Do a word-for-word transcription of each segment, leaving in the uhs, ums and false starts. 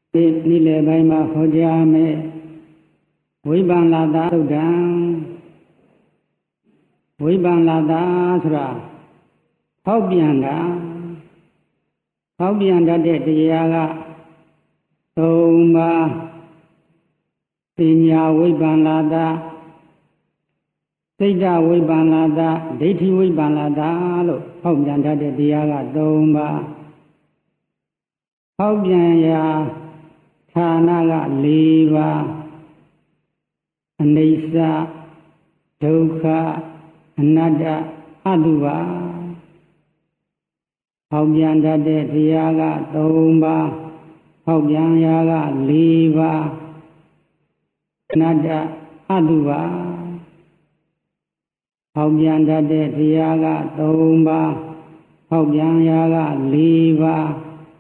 နိလေပိုင်းမှာဟောကြားမယ်ဝိပန္လာတာသုတ်တံဝိပန္လာတာဆိုတာဖောက်ပြန်တာဖောက်ပြန်တတ်တဲ့တရားကသုံးပါးပညာဝိပန္လာတာစိတ်ဓာတ်ဝိပန္လာတာဒိဋ္ဌိဝိပန္လာတာလို့ဖောက်ပြန်တတ်တဲ့တရားကသုံးပါးဖောက်ပြန်ရာဌာနက၄ပါးအနိစ္စဒုက္ခအနတ္တအတုပါဖောက်ပြန်တတ်တဲ့တရားကသုံးပါးဖောက်ပြန်ရာက၄ပါးအနတ္တအတုပါဖောက်ပြန်တတ်တဲ့တရားကသုံးပါးဖောက်ပြန်ရာက၄ပါး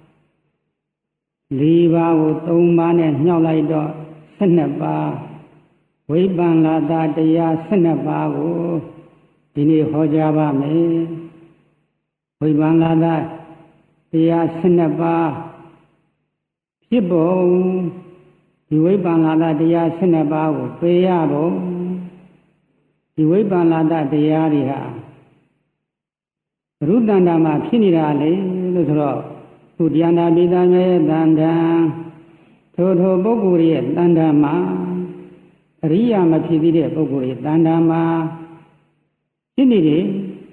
၄ပါးကိုသုံးပါးနဲ့ညှောက်လိုက်တော့၁၂ပါးဝိပန္လာတာတရား၁၂ပါးကိုဒီနေ့ဟောကြားပါမယ်ဝိပန္လာတာတရား၁၂ပါးဖြစ်ပုံဒီဝိပန္လာတာတရား၁၂ပါးကိုပေရပုံဒီဝိပန္လာတာတရားတွေဟာဘုရုတ္တန္တာမှာဖြစ်နေတာလေလို့ဆိုတော့ဘုရားနာပိသာရဲ့တန်တံထိုထိုပုဂ္ဂိုလ်ရဲ့တန်တံမှာအရိယာမဖြစ်သေးတဲ့ပုဂ္ဂိုလ်ရဲ့တန်တံမှာဖြစ်နေတယ်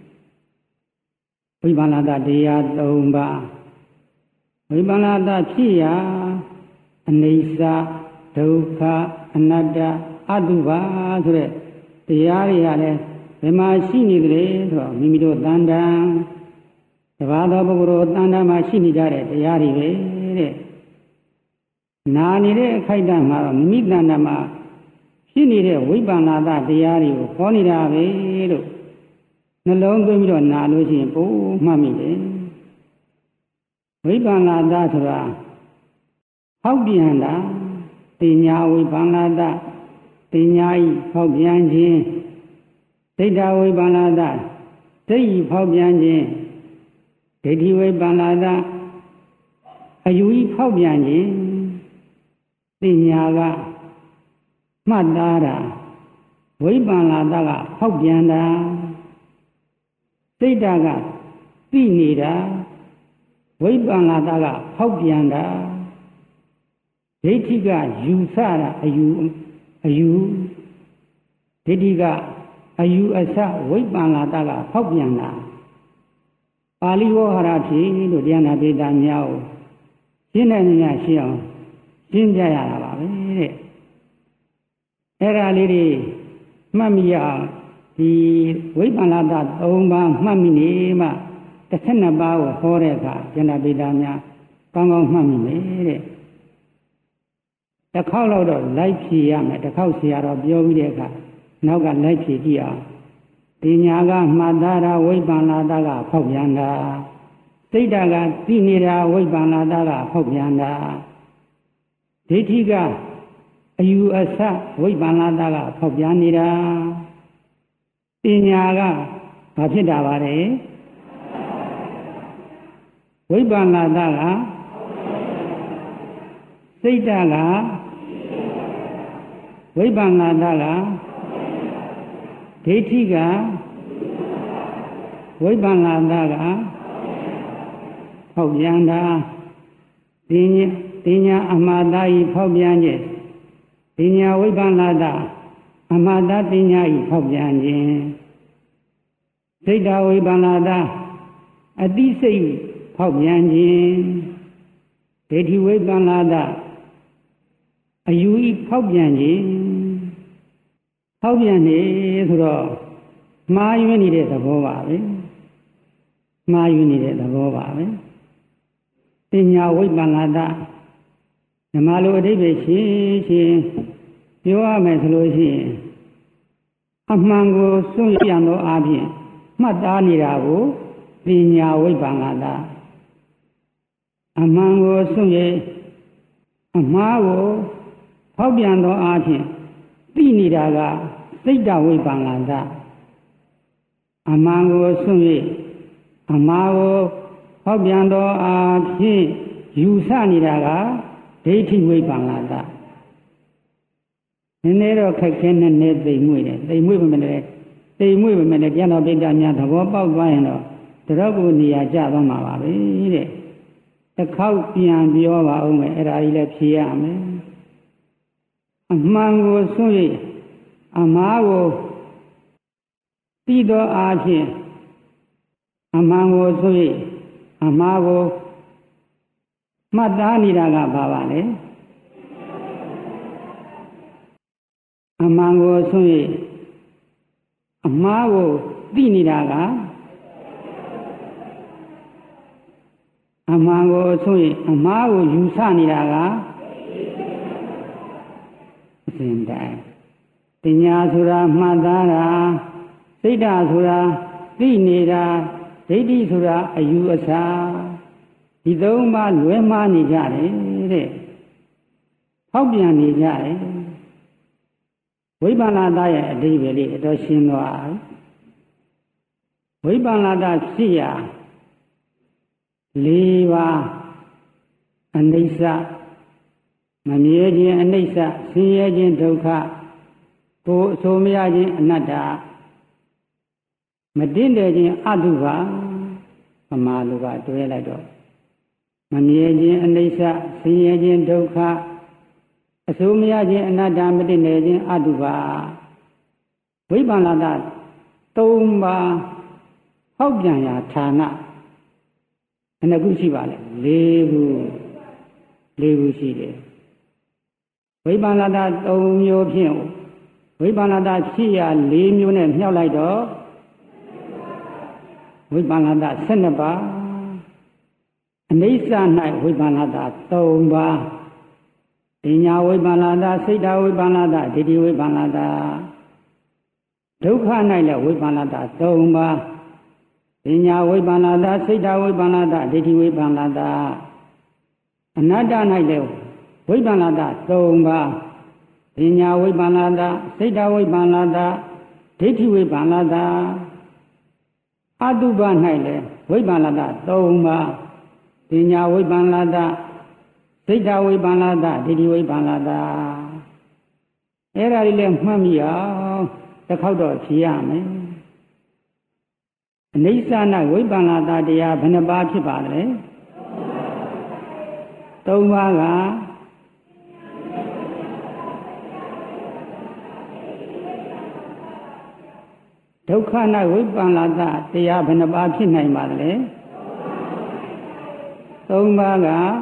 ဝိပန္လာတတရား၃ပါးဝိပန္လာတဖြစ်ရာအနိစ္စဒုက္ခအနတ္တအတုပါဆိုတဲ့တရားတွေဟာလည်းဘယ်မှာရှိနေကြလဲဆိုတော့မိမိတို့တန်တံတပါးသောပုဂ္ဂိုလ်တန်တမှာရှိနေကြတဲ့တရားတွေပဲတဲ့နာနေတဲ့အခိုက်အတန့်မှာတော့မိမိတန်တမှာဖြစ်နေတဲ့ဝိပန္နာတတရားတွေကိုခေါ်နေတာပဲလို့နှလုံးသွင်းပြီးတော့နာလို့ရှိရင်ပို့မှတ်မိတယ်ဝိပန္နာတဆိုတာဟောက်ပြန်တာတင်ညာဝိပန္နာတတင်ညာဤဟောက်ပြန်ခြင်းဒိဋ္ဌဝိပန္နာတဒိဋ္ဌိဟောက်ပြန်ခြင်းဒိဋ္ဌိဝိပန္လာတာအယူဤဖောက်ပြန်ခြင်းပညာကမှတ်သားတာဝိပန္လာတာကဖောက်ပြန်တာစိတ်ဓာတ်ကသိနေတာဝိပန္လာတာကဖောက်ပြန်တာဒိဋ္ဌိကယူဆတာအယူအယူဒိဋ္ဌိကအယူအဆဝိပန္လာတာကဖောက်ပြန်တာပါဠိဝေါဟာရဖြစ်လို့တရားနာပိဋကများကိုရှင်းတဲ့ဉာဏ်ရှိအောင်ရှင်းပြရတာပါပဲတဲ့အဲ့ဒါလေးတွေမှတ်မိရအောင်ဒီဝိပန္လာတ၃ပါးမှတ်မိနေမှတစ်ဆယ့်နှစ်ပါးကိုဟောတဲ့အခါတရားနာပိဋကများကောင်းကောင်းမှတ်မိမယ်တဲ့တစ်ခေါက်တော့လိုက်ဖြေရမယ်တစ်ခေါက်ဆရာတော်ပြောပြီးတဲ့အခါနောက်ကလိုက်ဖြေကြည့်အောင်ပညာကမှတ်သားတာဝိပန္လာတာကဖောက်ပြန်တာစိတ်ဓာတ်ကသိနေတာဝိပန္လာတာကဖောက်ပြန်တာဒိဋ္ဌိကအယူအဆဝိပန္လာတာကဖောက်ပြန်နေတာပညာကဘာဖြစ်တာပါလဲဝိပန္လာတာကစိတ်ဓာတ်ကဝိပန္လာတာကဒိဋ္ဌိကဝိပန္လာတာကဖောက်ပြန်တာတင်ညာတင်ညာအမှားတာဤဖောက်ပြန်ခြင်းတင်ညာဝိပန္လာတာအမှားတာတင်ညာဤဖောက်ပြန်ခြင်းစိတ်ဓာဝိပန္လာတာအတိစိတ်ဖောက်ပြန်ခြင်းဒိဋ္ဌိဝိပန္လာတာအယူဤဖောက်ပြန်ခြင်းဖောက်ပြန်နေဆိုတော့မှားယွင်းနေတဲ့သဘောပါပဲမှားယွင်းနေတဲ့သဘောပါပဲပညာဝိပန္လာတဓမ္မလိုအဓိပ္ပာယ်ရှင်းရှင်းပြောရမယ်ဆိုလို့ရှိရင်အမှန်ကိုစွန့်ရံသောအပြင်မှတ်သားနေတာကိုပညာဝိပန္လာတအမှန်ကိုစွန့်ရအမှားကိုဖောက်ပြန်သောအပြင်သိနေတာကစိတ်ဓာတ်ဝိပန္လာတအမှန်ကိုစွန့်၍အမှားကိုဖောက်ပြန်သောအားဖြင့်ယူဆနေတာကဒဒိဋ္ဌိဝိပန္နာတနည်းနည်းတော့ခက်ခဲနဲ့နေသိမ်မွေ့တယ်သိမ်မွေ့ပါမယ်လေသိမ်မွေ့ပါမယ်လေကျန်တော်ပိဋကများသဘောပေါက်သွားရင်တော့တတော့ကိုနေရာကျသွားမှာပါပဲတဲ့တစ်ခေါက်ပြန်ပြောပါဦးမယ်အဲ့ဒါကြီးလည်းဖြေရမယ်အမှန်ကိုဆွံ့ရအမှားကိုပြီးသောအားဖြင့်အမှန်ကိုဆွံ့ရအမှားကိုမှတ်သားနေတာကဘာပါလဲအမှန်ကိုဆွံ့ရအမှားကိုသိနေတာကအမှန်ကိုဆွံ့ရအမှားကိုယူဆနေတာကအစဉ်တိုင်းပညာဆိုတာမှတ်သားတာစိတ်ဓာတ်ဆိုတာသိနေတာဒိဋ္ဌိဆိုတာအယူအဆဒီသုံးပါးလွဲမှားနေကြတယ်တဲ့ဟောက်ပြန်နေကြတယ်ဝိပန္နတရဲ့အဓိပ္ပာယ်လေးအတော်ရှင်းသွားဝိပန္နတဖြစ်ရာလေးပါးအနိစ္စမမြဲခြင်းအနိစ္စဆင်းရဲခြင်းဒုက္ခကိုယ်အဆိုမရခြင်းအနတ္တမတင့်တယ်ခြင်းအတုပါပမာလူကတွဲလိုက်တော့မမြဲခြင်းအနိစ္စဆင်းရဲခြင်းဒုက္ခအဆိုမရခြင်းအနတ္တမတင့်တယ်ခြင်းအတုပါဝိပန္နတသုံးပါးဟောက်ပြန်ရာဌာနဘယ်နှခုရှိပါလဲလေးခုလေးခုရှိတယ်ဝိပန္နတသုံးမျိုးဖြင့်ဝိပန္နတဖြစ်ရာလေးမျိုးနဲ့မြောက်လိုက်တော့ဝိပန္နတဆယ်နှစ်ပါးအနိစ္စ၌ဝိပန္နတသုံးပါးပညာဝိပန္နတစိတ်ဓာဝိပန္နတဒိဋ္ဌိဝိပန္နတဒုက္ခ၌လည်းဝိပန္နတသုံးပါးပညာဝိပန္နတစိတ်ဓာဝိပန္နတဒိဋ္ဌိဝိပန္နတအနတ္တ၌လည်းဝိပန္နတသုံးပါးပညာဝိပန္နတစိတ်ဓာဝိပန္နတဒိဋ္ဌိဝိပန္နတအတုပ၌လည်းဝိပန္နတသုံးပါးပညာဝိပန္နတစိတ်ဓာဝိပန္နတဒိဋ္ဌိဝိပန္နတအဲ့ဒါလေးလည်းမှတ်မိအောင်တစ်ခေါက်တော့ဖြေရမယ်အနိစ္စ၌ဝိပန္နတတရားဘယ်နှပါးဖြစ်ပါလဲသုံးပါးကဒုက္ခ၌ဝိပန္နတတရားဘယ်နှပါးဖြစ်နိုင်ပါသလဲသုံးပါး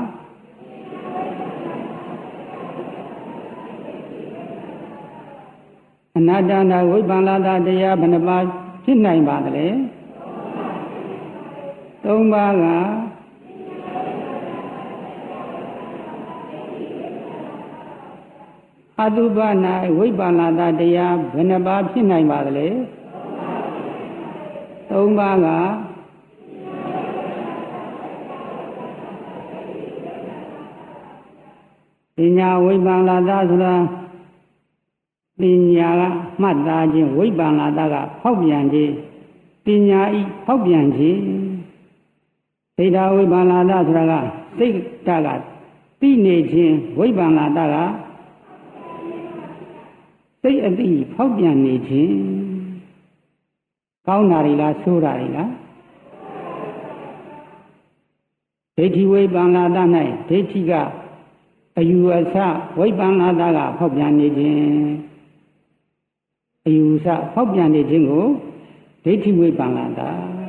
ကအနတ္တ၌ဝိပန္နတတရားဘယ်နှပါးဖြစ်နိုင်ပါသလဲသုံးပါးကအတုပ၌ဝိပန္နတတရားဘယ်နှပါးဖြစ်နိုင်ပါသလဲသုံးပါးကပညာဝိပန္နတဆိုတာပညာကမှတ်သားခြင်းဝိပန္နတကဖောက်ပြန်ခြင်းပညာဤဖောက်ပြန်ခြင်းစိတ်ဓာဝိပန္နတဆိုတာကစိတ်ဓာတ်ကသိနေခြင်းဝိပန္နတကစိတ်အသိဖောက်ပြန်နေခြင်းကောင်းတာတွေလားဆိုးတာတွေလားဒိဋ္ဌိဝိပန္နတ၌ဒိဋ္ဌိကအယူအဆဝိပန္နတကဖောက်ပြန်နေခြင်းအယူအဆဖောက်ပြန်နေခြင်းကိုဒိဋ္ဌိဝိပန္နတ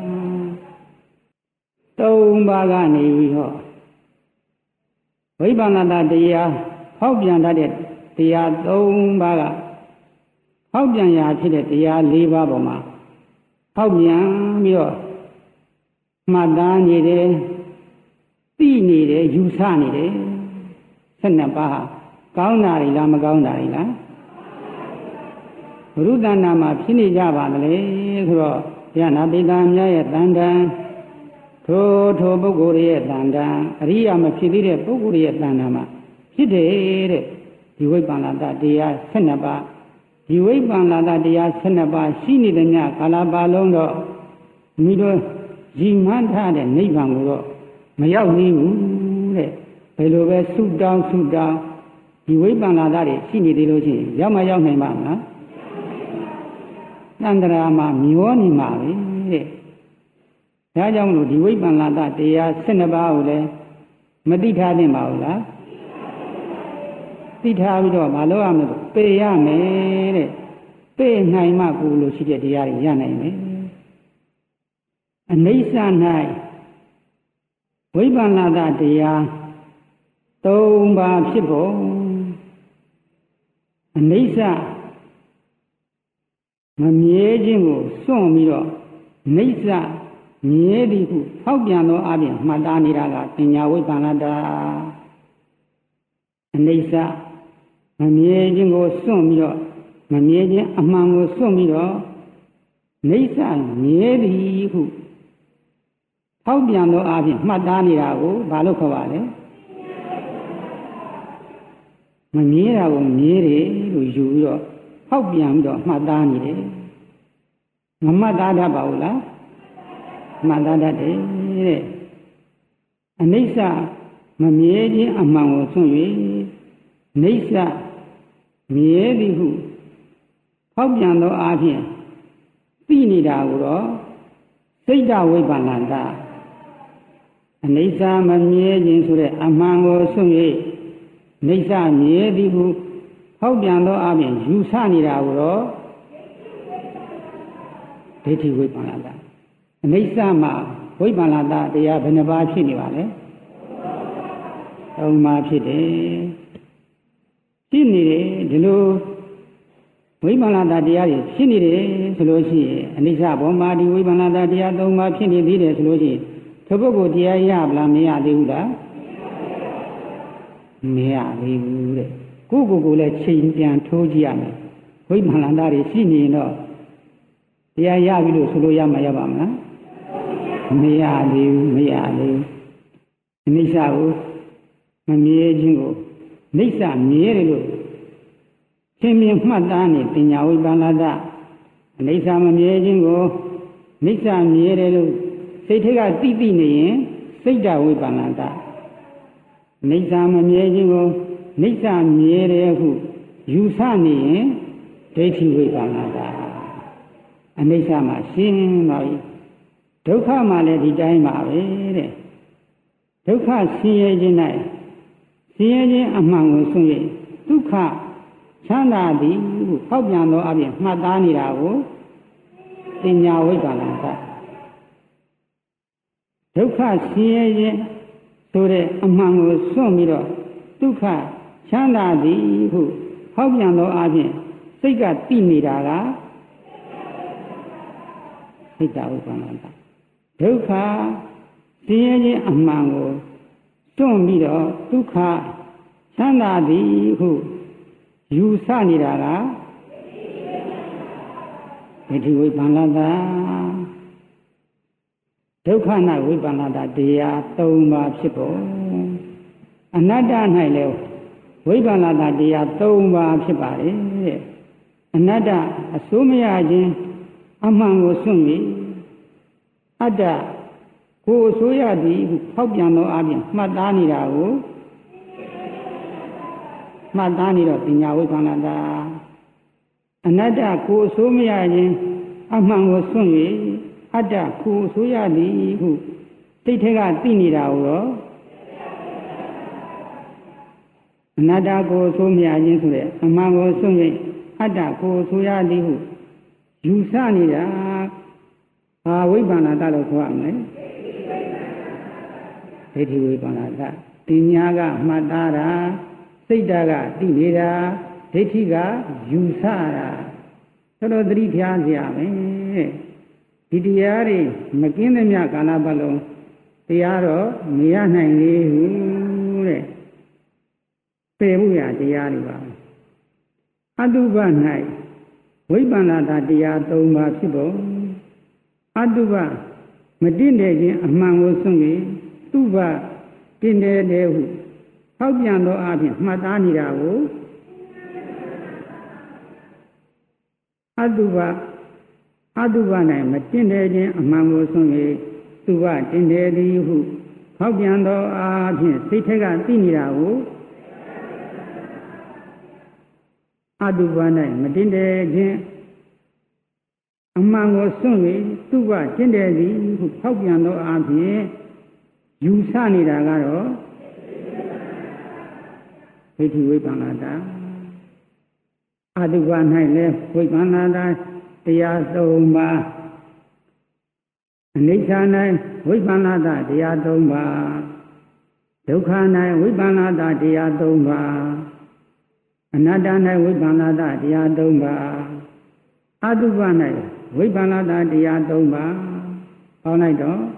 သုံးပါးကနေပြီးဟောဝိပန္နတတရားဖောက်ပြန်တတ်တဲ့တရားသုံးပါးကဖောက်ပြန်ရာဖြစ်တဲ့တရားလေးပါးပေါ်မှာဖောက်ပြန်ပြီးတော့မှတ်သားနေတယ်သိနေတယ်ယူဆနေတယ်ဆက်နှစ်ပါးဟာကောင်းတာတွေလားမကောင်းတာတွေလားဘုရုတဏ္ဍာမှာဖြစ်နေကြပါသလဲဆိုတော့ယနာပိတံများရဲ့တန်တန်ထိုထိုပုဂ္ဂိုလ်ရဲ့တန်တန်အရိယာမဖြစ်သေးတဲ့ပုဂ္ဂိုလ်ရဲ့တန်တန်မှာဖြစ်တယ်တဲ့ဒီဝိပ္ပန္နတတရားဆက်နှစ်ပါးဒီဝိပ္ပန္နတတရားဆက်နှစ်ပါးရှိနေတဲ့ညကာလပါလုံးတော့မိတို့ရည်မှန်းထားတဲ့နိဗ္ဗာန်ကိုတော့မရောက်သေးဘူးတဲ့ဘယ်လိုပဲဆုတောင်းဆုတောင်းဒီဝိပ္ပန္နတာတွေရှိနေသေးလို့ချင်းရောက်မရောက်နိုင်ပါမလားတန်ត្រာမှာမျောနေမှာပဲတဲ့ဒါကြောင့်မလို့ဒီဝိပ္ပန္နတာတရား၁၂ပါးကိုလည်းမသိထားသင့်ပါဘူးလားသိထားပြီးတော့မလုပ်ရမယ်ပေရမယ်တဲ့ပေနိုင်မှကိုလို့ရှိတဲ့တရားတွေရနိုင်မယ်အနိစ္စ၌ဝိပ္ပန္နတာတရားသုံးပါးဖြစ်ဖို့အနိစ္စမမြဲခြင်းကိုစွန့်ပြီးတော့နိစ္စမြဲသည်ဟုဟောက်ပြန်သောအပြင်မှတ်သားနေတာကပညာဝိပ္ပန္နတာအနိစ္စမမြဲခြင်းကိုစွန့်ပြီးတော့မမြဲခြင်းအမှန်ကိုစွန့်ပြီးတော့နိစ္စမြဲသည်ဟုဟောက်ပြန်သောအပြင်မှတ်သားနေတာကိုဘာလို့ခေါ်ပါလဲမမြဲတာကိုမြဲတယ်လို့ယူပြီးတော့ဟောက်ပြန်ပြီးတော့မှတ်သားနေတယ်မမှတ်သားတတ်ပါဘူးလားမှတ်သားတတ်တယ်တဲ့အနိစ္စမမြဲခြင်းအမှန်ကိုဆွံ့၍နိစ္စမြဲသည်ဟုဟောက်ပြန်သောအားဖြင့်သိနေတာကိုတော့စိတ်တဝိပ္ပန္နတာအနိစ္စမမြဲခြင်းဆိုတဲ့အမှန်ကိုဆွံ့၍နိစ္စမြဲသည်ဟုဟောက်ပြန်သောအပြင်ယူဆနေတာကိုတော့ဒိဋ္ဌိဝိပ္ပန္နတာအနိစ္စမှာဝိပ္ပန္နတာတရားဘယ်နှပါးဖြစ်နေပါလဲသုံးပါးဖြစ်တယ်ဖြစ်နေတယ်ဒီလိုဝိပ္ပန္နတာတရားတွေဖြစ်နေတယ်ဆိုလို့ရှိရင်အနိစ္စဘောမှာဒီဝိပ္ပန္နတာတရားသုံးပါးဖြစ်နေသေးတယ်ဆိုလို့ရှိရင်သူပုဂ္ဂိုလ်တရားရဗလားမရသေးဘူးလားမရသေးဘူးတဲ့ကိုယ့်ကိုယ်ကိုလည်းချိန်ပြန်ထိုးကြည့်ရမယ်ဝိပ္ပန္နတာတွေရှိနေရင်တော့တရားရပြီလို့ဆိုလို့ရမှာရပါမလားမရသေးဘူးမရသေးဘူးအနိစ္စကိုမမြဲခြင်းကိုနိစ္စမြဲတယ်လို့သင်မြင်မှတ်သားနေပညာဝိပ္ပန္နတာအနိစ္စမမြဲခြင်းကိုနိစ္စမြဲတယ်လို့စိတ်ထဲကသိသိနေရင်စိတ်တဝိပ္ပန္နတာနိစ္စမမြဲခြင်းကိုနိစ္စမြဲတယ်ဟုယူဆနေရင်ဒိဋ္ဌိဝိပ္ပန္နတာအနိစ္စမှာရှင်းပါပြီဒုက္ခမှာလည်းဒီတိုင်းပါပဲတဲ့ဒုက္ခဆင်းရဲခြင်း၌ဆင်းရဲခြင်းအမှန်ကိုဆွံ့၍ဒုက္ခချမ်းသာသည်ဟုဟောက်ပြန်သောအပြင်မှတ်သားနေတာကိုပညာဝိပ္ပန္နတာဒုက္ခဆင်းရဲခြင်းဆိုတဲ့အမှန်ကိုစွန့်ပြီးတော့ဒုက္ခချမ်းသာသည်ဟုဟောက်ပြန်သောအပြင်စိတ်ကသိနေတာကစိတ်တဝိပ္ပန္နတာဒုက္ခဆင်းရဲခြင်းအမှန်ကိုစွန့်ပြီးတော့ဒုက္ခချမ်းသာသည်ဟုယူဆနေတာကဒိဋ္ဌိဝိပ္ပန္နတာဒုက္ခ၌ဝိပ္ပန္နတာတရားသုံးပါးဖြစ်ပေါ်အနတ္တ၌လည်းဝိပ္ပန္နတာတရားသုံးပါးဖြစ်ပါတယ်တဲ့အနတ္တအစိုးမရခြင်းအမှန်ကိုစွန့်ပြီးအတ္တကိုယ်အစိုးရသည်ဖောက်ပြန်သောအပြင်မှတ်သားနေတာကိုမှတ်သားနေတော့ပညာဝိပ္ပန္နတာအနတ္တကိုယ်အစိုးမရခြင်းအမှန်ကိုစွန့်၍အတ္တကိုယ်အစိုးရသည်ဟုစိတ်ထဲကသိနေတာကိုတော့အနတ္တကိုယ်အစိုးမရခြင်းဆိုတဲ့အမှန်ကိုစွန့်၍အတ္တကိုယ်အစိုးရသည်ဟုယူဆနေတာဘာဝိပ္ပန္နတာလို့ခေါ်ရမလဲဒိဋ္ဌိဝိပ္ပန္နတာပညာကမှတ်သားတာစိတ်ဓာတ်ကသိနေတာဒိဋ္ဌိကယူဆတာတော်တော်သတိထားကြရမယ်ဒီတရားတွေမကင်းသမျှကာလပတ်လုံးတရားတော့မရနိုင်လေဘူးတဲ့ပယ်မှုရတရားတွေပါအတုပ၌ဝိပ္ပန္နတာတရားသုံးပါးဖြစ်ပုံအတုပမတင့်တယ်ခြင်းအမှန်ကိုစွန့်ပြီးသူပတင့်တယ်တယ်ဟုဟောက်ပြန်သောအပြင်မှတ်သားနေတာကိုအတုပအတုပ၌မတင့်တယ်ခြင်းအမှန်ကိုစွန့်ပြီးသူပတင့်တယ်သည်ဟုဖောက်ပြန်သောအားဖြင့်စိတ်ထက်ကသိနေတာကိုအတုပ၌မတင်တယ်ခြင်းအမှန်ကိုစွန့်၍သူကကျင့်တယ်သည်ဟုဖောက်ပြန်သောအားဖြင့်ယူဆနေတာကတော့ဒိဋ္ဌိဝိပ္ပန္နတာအတုပ၌လည်းဝိပ္ပန္နတာတရားသုံးပါးအနိစ္စ၌ဝိပ္ပန္နတာတရားသုံးပါးဒုက္ခ၌ဝိပ္ပန္နတာတရားသုံးပါးအနတ္တ၌ဝိပ္ပန္နတာတရားသုံးပါးအတုပ၌ဝိပ္ပန္နတာတရားသုံးပါးပေါင်းလိုက်တော့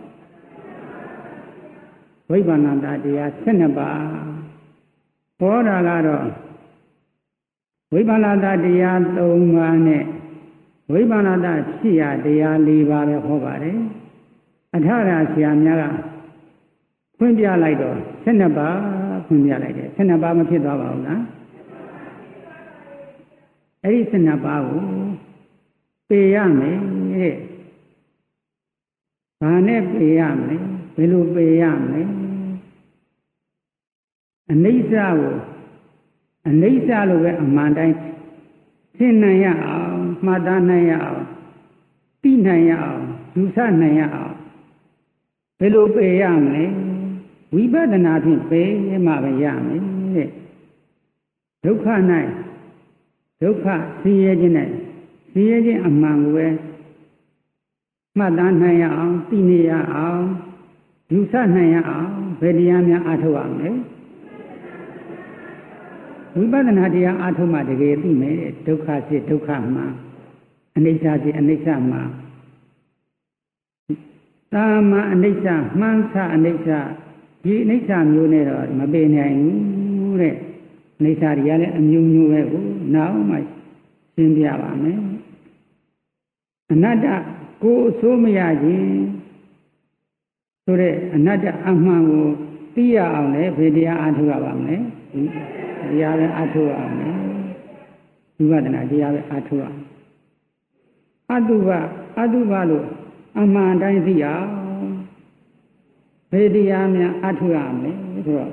ဝိပ္ပန္နတာတရားဆယ်နှစ်ပါးဟောတာကတော့ဝိပ္ပန္နတာတရားသုံးပါးနဲ့ဝိပ္ပန္နတာဖြစ်ရတရား၄ပါးပဲဟောပါတယ်အထရာဆရာများကဖွင့်ပြလိုက်တော့ဆယ်နှစ်ပါးဖွင့်ပြလိုက်တယ်ဆယ်နှစ်ပါးမဖြစ်သွားပါဘူးလားအဲ့ဒီဆယ်နှစ်ပါးကိုပေရမယ်တဲ့ဘာနဲ့ပေရမလဲဘယ်လိုပေရမလဲအနိစ္စကိုအနိစ္စလို့ပဲအမှန်တိုင်းသိနိုင်ရအောင်မှတ်သားနိုင်ရအောင်သိနိုင်ရအောင်ယူဆနိုင်ရအောင်ဘယ်လိုပေရမလဲဝိပဿနာဖြင့်ပေမှပဲရမယ်တဲ့ဒုက္ခ၌ဒုက္ခဆင်းရဲခြင်း၌ဆင်းရဲခြင်းအမှန်ကိုပဲမှတ်သားနိုင်ရအောင်သိနေရအောင်ယူဆနိုင်ရအောင်ဘယ်တရားများအားထုတ်ရမလဲဝိပဿနာတရားအားထုတ်မှတကယ်သိမယ်ဒုက္ခဖြစ်ဒုက္ခမှအနိစ္စဖြစ်အနိစ္စမှသာမအနိစ္စမှန်းဆအနိစ္စဒီအနိစ္စမျိုးနဲ့တော့မပေနိုင်ဘူးတဲ့အနိစ္စတွေကလည်းအမျိုးမျိုးပဲကိုနောက်မှရှင်းပြပါမယ်အနတ္တကိုယ်အစိုးမရခြင်းဆိုတဲ့အနတ္တအမှန်ကိုသိရအောင်လေဘယ်တရားအားထုတ်ရပါမလဲတရားပဲအားထုတ်ရအောင်လေဝိပဿနာတရားပဲအားထုတ်ရအောင်အတုပအတုပလို့အမှန်တိုင်းသိအောင်ဘယ်တရားများအားထုတ်ရမလဲဆိုတော့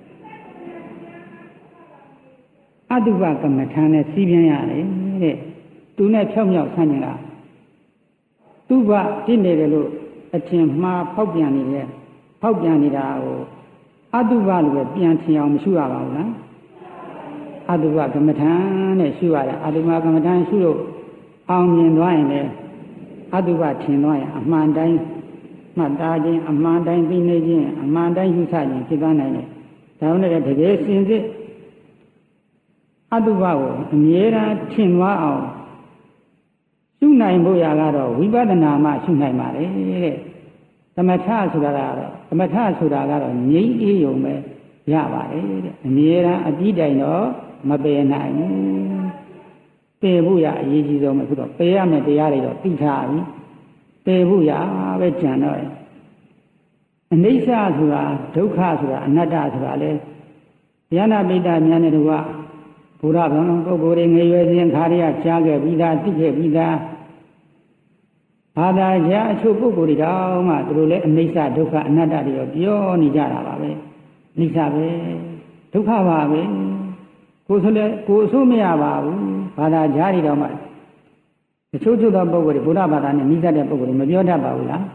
အတုပကမ္မထာနဲ့စီးပြန်ရတယ်တဲ့သူနဲ့ဖြောက်မြောက်ဆန်းကျင်တာသူ့ဘတည်နေတယ်လို့အထင်မှားဖောက်ပြန်နေတယ်ဖောက်ပြန်နေတာကိုအတုပလို့ပဲပြန်ချင်အောင်မရှိရပါဘူးလားအတုပကမ္မထာနဲ့ရှိရတယ်အတုပကမ္မထာရှိလို့အောင်မြင်သွားရင်လည်းအတုပထင်သွားရင်အမှန်တိုင်းမှတ်သားခြင်းအမှန်တိုင်းသိနေခြင်းအမှန်တိုင်းယူဆခြင်းဖြစ်သွားနိုင်တယ်ဒါနဲ့တကယ်စင်စစ်အတုပကိုအမြဲတမ်းထင်သွားအောင်ရှုနိုင်ဖို့ရာကတော့ဝိပဿနာမှရှုနိုင်ပါလေတဲ့သမထဆိုတာကတော့သမထဆိုတာကတော့ငြိမ်းအေးရုံပဲရပါတယ်တဲ့အမြဲတမ်းအပြီးတိုင်တော့မပယ်နိုင်ဘူးပယ်ဖို့ရအရေးကြီးဆုံးပဲခုတော့ပယ်ရမယ့်တရားတွေတော့သိထားပြီပယ်ဖို့ရပဲကြံတော့အနိစ္စဆိုတာဒုက္ခဆိုတာအနတ္တဆိုတာလေဉာဏပိဋကများနဲ့တို့ကဘုရားဗံပုဂ္ဂိုလ်တွေငယ်ရွယ်စဉ်ခါရီးကြားခဲ့ပြီးသားသိခဲ့ပြီးသားဘာသာကြားအချို့ပုဂ္ဂိုလ်တွေတောင်မှသူတို့လည်းအနိစ္စဒုက္ခအနတ္တတွေတော့ပြောနေကြတာပါပဲအနိစ္စပဲဒုက္ခပါပဲကိုယ်ဆိုလည်းကိုယ်အဆိုးမရပါဘူးဘာသာကြားတွေတောင်မှတချို့ချို့သောပုဂ္ဂိုလ်တွေဘုရားဘာသာနဲ့နှိစတဲ့ပုဂ္ဂိုလ်တွေမပြောတတ်ပါဘူးလား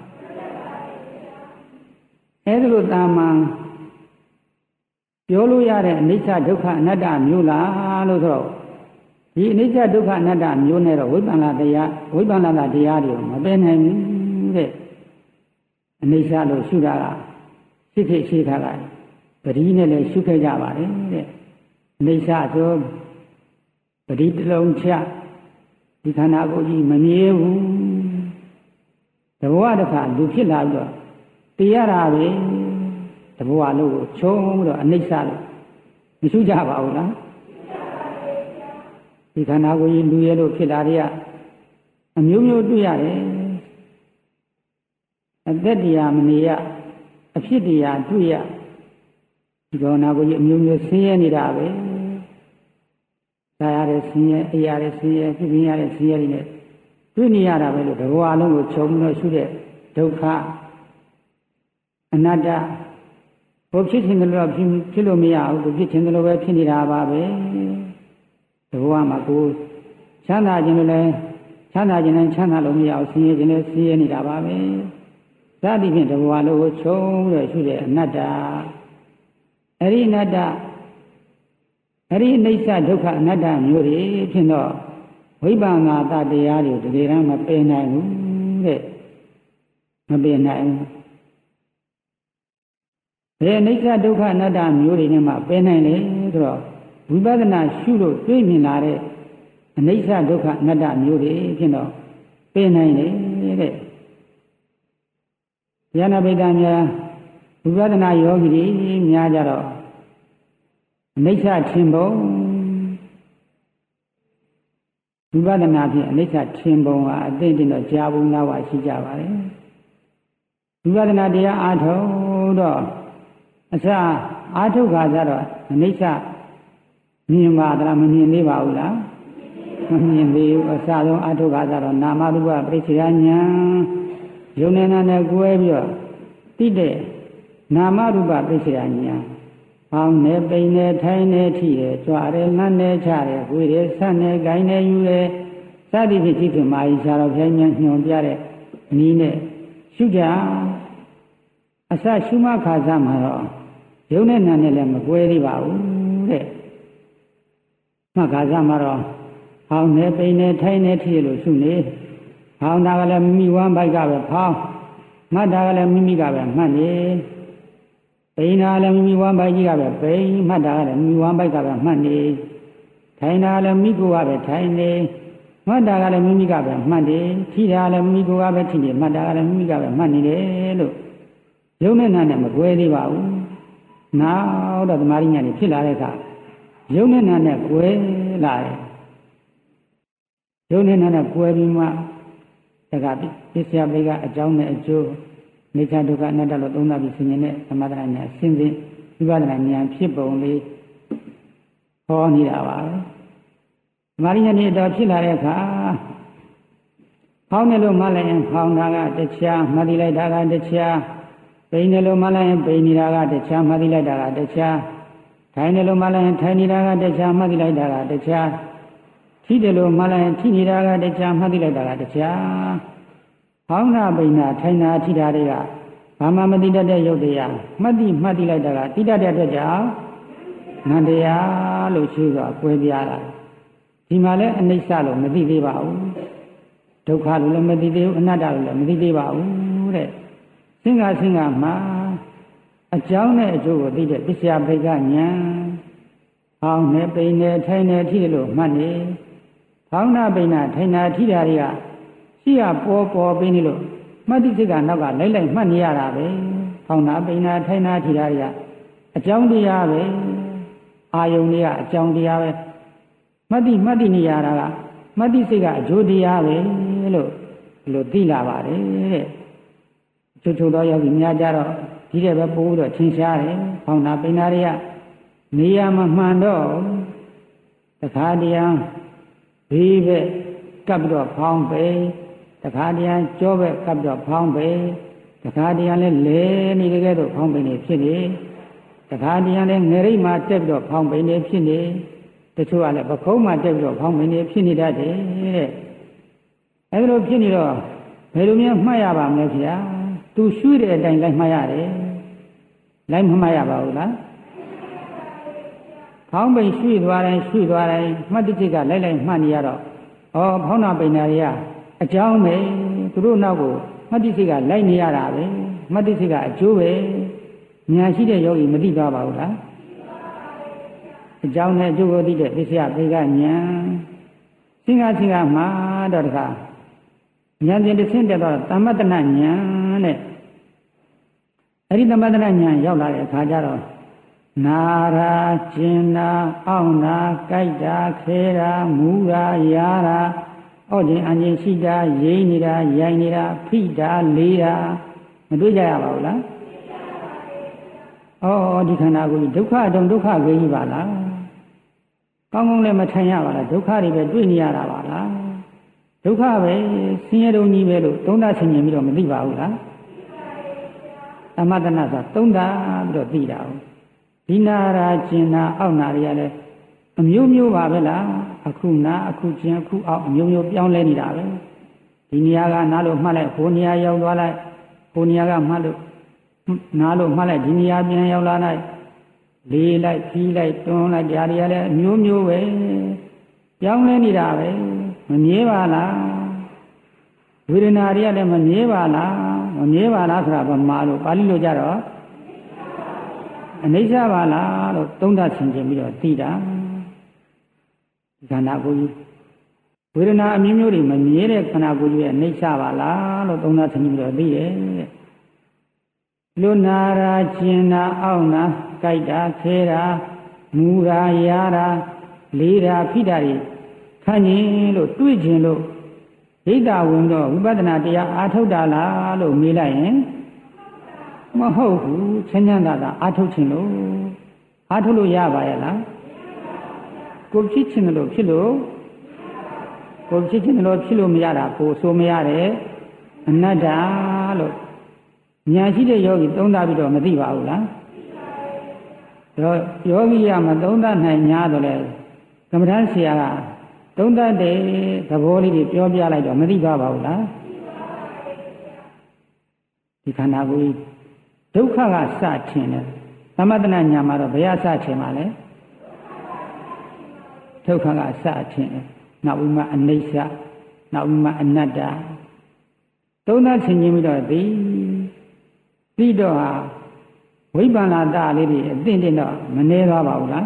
အဲဒီလိုတာမန်ပြောလို့ရတဲ့အနိစ္စဒုက္ခအနတ္တမျိုးလားလို့ဆိုတော့ဒီအနိစ္စဒုက္ခအနတ္တမျိုးနဲ့တော့ဝိပဿနာတရားဝိပဿနာတရားတွေမပယ်နိုင်ဘူးတဲ့အနိစ္စလို့ရှုတာကစိတ်ဖြစ်ရှိတာကပရိနဲ့လည်းရှုခဲ့ကြပါတယ်တဲ့အနိစ္စဆိုပရိတလုံးချဒီခန္ဓာကိုယ်ကြီးမမြဲဘူးတဘဝတစ်ခါလူဖြစ်လာပြီးတော့တရားရပဲတဘဝလုံးကိုချုံပြီးတော့အနိစ္စလို့မရှုကြပါဘူးလားဒီခန္ဓာကိုယ်ကြီးလူရဲလို့ဖြစ်တာတွေကအမျိုးမျိုးတွေ့ရတယ်အသက်တရားမနေရအဖြစ်တရားတွေ့ရဒီခန္ဓာကိုယ်ကြီးအမျိုးမျိုးဆင်းရဲနေတာပဲစားရတဲ့ဆင်းရဲအိပ်ရတဲ့ဆင်းရဲပြင်းရတဲ့ဆင်းရဲတွေနဲ့တွေ့နေရတာပဲလို့တဘဝလုံးကိုခြုံပြီးတော့ရှုတဲ့ဒုက္ခအနတ္တဟိုဖြစ်ခြင်းလို့ဖြစ်ဖြစ်လို့မရဘူးသူဖြစ်ခြင်းလို့ပဲဖြစ်နေတာပါပဲဒီဘဝမှာကိုချမ်းသာခြင်းလို့လည်းချမ်းသာခြင်းနဲ့ချမ်းသာလို့မရအောင်ဆင်းရဲခြင်းနဲ့ဆင်းရဲနေတာပါပဲစသည်ဖြင့်ဒီဘဝလုံးကိုခြုံပြီးရှုတဲ့အနတ္တအဲ့ဒီအနတ္တအဲ့ဒီအနိစ္စဒုက္ခအနတ္တမျိုးတွေဖြစ်တော့ဝိပဿနာတရားတွေတကယ်တမ်းမပယ်နိုင်ဘူးတဲ့မပယ်နိုင်ဘူးဘယ်အနိစ္စဒုက္ခအနတ္တမျိုးတွေနဲ့မှပယ်နိုင်လေဆိုတော့ဝိပဿနာရှုလို့တွေ့မြင်လာတဲ့အနိစ္စဒုက္ခအနတ္တမျိုးတွေဖြစ်တော့ပယ်နိုင်လေတဲ့ဉာဏပိဋကများဝိပဿနာယောဂီတွေများကြတော့အနိစ္စထင်ပုံဝိပဿနာဖြင့်အနိစ္စထင်ပုံဟာအသိတင်တော့ကြာဘူးလားဝရှိကြပါလေဝိပဿနာတရားအားထုတ်တော့အစအားထုတ်ခါကြတော့အနိစ္စမြင်ပါသလားမမြင်သေးပါဘူးလားမမြင်သေးဘူးအစဆုံးအားထုတ်ခါကြတော့နာမရူပပရိစ္ဆေယဉာဏ်ယုံနေနာနဲ့ကွဲပြီးတော့တိတဲ့နာမရူပပရိစ္ဆေယဉာဏ်ပေါင်းနေပိန်နေထိုင်နေထိတယ်ကြွရဲလမ်းနေချတယ်ဝေရဲဆတ်နေဂိုင်းနေယူရဲစသည်ဖြင့်ကြည့်ခင်မာကြီးရှားတော်ဘုရားညွှန်ပြတဲ့နီးနဲ့ရှုကြအစရှုမှခါစားမှာတော့ယုံနဲ့နာနဲ့လည်းမကွဲသေးပါဘူးတဲ့မှခါစားမှာတော့ပေါင်းနေပိန်နေထိုင်နေထိလို့ရှုနေဖောင်းတာကလည်းမိမိဝမ်းပိုက်ကပဲဖောင်းမှတ်တာကလည်းမိမိကပဲမှတ်နေပိန်တာလည်းမိမိဝမ်းပိုက်ကြီးကပဲပိန်မှတ်တာကလည်းမိမိဝမ်းပိုက်ကပဲမှတ်နေထိုင်တာလည်းမိကိုကပဲထိုင်နေမှတ်တာကလည်းမိမိကပဲမှတ်နေထိတာလည်းမိမိကိုကပဲထိနေမှတ်တာကလည်းမိမိကပဲမှတ်နေတယ်လို့ယုံနဲ့နာနဲ့မကွဲသေးပါဘူးနောက်တော့ဓမ္မရညဉာဏ်ဖြစ်လာတဲ့အခါယုံနဲ့နာနဲ့ကွဲလာတယ်ယုံနဲ့နာနဲ့ကွဲပြီးမှတက္ကပစ္စယပိကအကြောင်းနဲ့အကျိုးနေချဒုက္ခအနတ္တလို့သုံးသပ်ပြီးဆင်ခြင်တဲ့သမထဉာဏ်ဆင်းဆင်းဝိပဿနာဉာဏ်ဖြစ်ပုံလေးဟောနေတာပါပဲဓမ္မရညဉာဏ်တော်ဖြစ်လာတဲ့အခါဖောင်းတယ်လို့မှလည်းဖောင်းတာကတခြားမှတ်သိလိုက်တာကတခြားပိန်တယ်လို့မှလည်းပိန်နေတာကတခြားမှတ်သိလိုက်တာကတခြားထိုင်တယ်လို့မှလည်းထိုင်နေတာကတခြားမှတ်သိလိုက်တာကတခြားထိတယ်လို့မှလည်းထိနေတာကတခြားမှတ်သိလိုက်တာကတခြားဖောင်းတာပိန်တာထိုင်တာထိတာတွေကဘာမှမသိတတ်တဲ့ရုပ်တရားမှတ်သိမှတ်သိလိုက်တာကသိတတ်တဲ့အတွက်ကြောင့်နန္တရားလို့ရှိတော့ကွဲပြားလာဒီမှာလည်းအနိစ္စလို့မသိသေးပါဘူးဒုက္ခလို့လည်းမသိသေးဘူးအနတ္တလို့လည်းမသိသေးပါဘူးတဲ့သင်္ခါသင်္ခါမှာအကြောင်းနဲ့အကျိုးကိုသိတဲ့ပစ္စယဘိကဉာဏ်ဟောင်းနေပိန်နေထိုင်နေထိတယ်လို့မှတ်နေဖောင်းတာပိန်တာထိုင်တာထိတာတွေကရှိရပေါ်ပေါ်ပြီးနေလို့မှတ်တိစိတ်ကနောက်ကလိုက်လိုက်မှတ်နေရတာပဲဖောင်းတာပိန်တာထိုင်တာထိတာတွေကအကြောင်းတရားပဲအာယုန်တွေကအကြောင်းတရားပဲမှတ်တိမှတ်တိနေရတာကမှတ်တိစိတ်ကအကျိုးတရားပဲလို့လို့သိလာပါတယ်တဲ့ချို့ချို့တော့ယောဂီများကြတော့ဒီတဲ့ပဲပို့တော့ထင်ရှားတယ်ဖောင်းတာပိန်တာတွေကနေရာမမှန်တော့တခါတည်းဘေးပဲကပ်ပြီးတော့ဖောင်းပဲတခါတည်းကြောပဲကပ်ပြီးတော့ဖောင်းပဲတခါတည်းလည်းလဲနေကြတဲ့ဖောင်းပိန်တွေဖြစ်နေတခါတည်းလည်းငရိတ်မှတက်ပြီးတော့ဖောင်းပိန်တွေဖြစ်နေတချို့ကလည်းပခုံးမှတက်ပြီးတော့ဖောင်းပိန်တွေဖြစ်နေတတ်တယ်တဲ့အဲဒီလိုဖြစ်နေတော့ဘယ်လိုများမှတ်ရပါမလဲခင်ဗျာသူရှုတဲ့အတိုင်းလိုက်မှတ်ရတယ်လိုက်မမှတ်ရပါဘူးလားဖောင်းပိန်ရှုသွားတိုင်းရှုသွားတိုင်းမှတ်တိစိတ်ကလိုက်လိုက်မှတ်နေရတော့ဩဖောင်းနာပိန်နာတွေကအကြောင်းပဲသူတို့နောက်ကိုမှတ်တိစိတ်ကလိုက်နေရတာပဲမှတ်တိစိတ်ကအကျိုးပဲညာရှိတဲ့ယောဂီမသိသွားပါဘူးလားအကြောင်းနဲ့အကျိုးကိုသိတဲ့ပစ္စယပေကညာသင်္ခါသင်္ခါမှာတော့တခါညာပြင်တစ်ဆင့်တက်တော့သမတ္တနာညာနဲ့အဲ့ဒီသမတ္တနာညာရောက်လာတဲ့အခါကျတော့နာရာကျင်နာအောင့်နာကြိုက်တာခဲတာမူတာရာတာအော့ခြင်းအငြိရှိတာရိမ့်နေတာရိုင်နေတာဖိတာလေးတာမတွေ့ကြရပါဘူးလားဩဒီခန္ဓာကိုယ်ဒုက္ခတုံဒုက္ခကြီးကြီးပါလားကောင်းကောင်းလည်းမထိုင်ရပါလားဒုက္ခတွေပဲတွေ့နေရတာပါလားဒုက္ခပဲဆင်းရဲတုံကြီးပဲလို့သုံးသပ်ဆင်ခြင်ပြီးတော့မသိပါဘူးလားသမတနာဆိုသုံးတာပြီးတော့သိတာဒီနာရာကျင်နာအောက်နာတွေကလည်းအမျိုးမျိုးပါပဲလားအခုနာအခုကျင်အခုအောက်အမျိုးမျိုးပြောင်းလဲနေတာပဲဒီနေရာကနားလို့မှတ်လိုက်ဟိုနေရာရောက်သွားလိုက်ဟိုနေရာကမှတ်လို့နားလို့မှတ်လိုက်ဒီနေရာပြန်ရောက်လာလိုက်လေးလိုက်ဖြီးလိုက်တွန်းလိုက်တရားတွေကလည်းအမျိုးမျိုးပဲပြောင်းလဲနေတာပဲမမြဲပါလားဝေဒနာတွေကလည်းမမြဲပါလားမမြဲပါလားဆိုတာဗမာလို့ပါဠိလိုကြတော့အနိစ္စပါလားလို့သုံးသပ်ဆင်ခြင်ပြီးတော့သိတာခန္ဓာကိုယ်ကြီးဝေဒနာအမျိုးမျိုးတွေမမြဲတဲ့ခန္ဓာကိုယ်ကြီးရဲ့အနိစ္စပါလားလို့သုံးသပ်ဆင်ခြင်ပြီးတော့သိတယ်လူနာရာကျင်နာအောက်နာကြိုက်တာခဲတာမူတာရာတာလေးတာဖိတာတွေခံရင်လို့တွေးခြင်းလို့ဒိဋ္ဌာဝင်တော့ဝိပဿနာတရားအားထုတ်တာလားလို့မေးလိုက်ရင်မဟုတ်ဘူးချမ်းချမ်းသာသာအားထုတ်ခြင်းလို့အားထုတ်လို့ရပါရဲ့လားကိုဖြစ်ခြင်းလို့ဖြစ်လို့ကိုဖြစ်ခြင်းလို့ဖြစ်လို့မရတာကိုဆိုမရတယ်အနတ္တလို့ညာရှိတဲ့ယောဂီသုံးသပ်ပြီးတော့မသိပါဘူးလားတော့ယောဂီကမသုံးသပ်နိုင်냐တော့လေကမ္မဋ္ဌာန်းဆရာကသုံးသပ်တဲ့သဘောလေးတွေပြောပြလိုက်တော့မသိပါဘူးလားဒီခန္ဓာကိုယ်ဒုက္ခကစထင်တယ်သမထနာညာမှာတော့ဘယ်အစထင်ပါလဲဒုက္ခကစထင်တယ်နောက်ပြီးမှအနိစ္စနောက်ပြီးမှအနတ္တသုံးသပ်ဆင်ခြင်ပြီးတော့သိပြီးတော့ဟာဝိပဿနာတလေးတွေအသင့်တင်တော့မနေသွားပါဘူးလား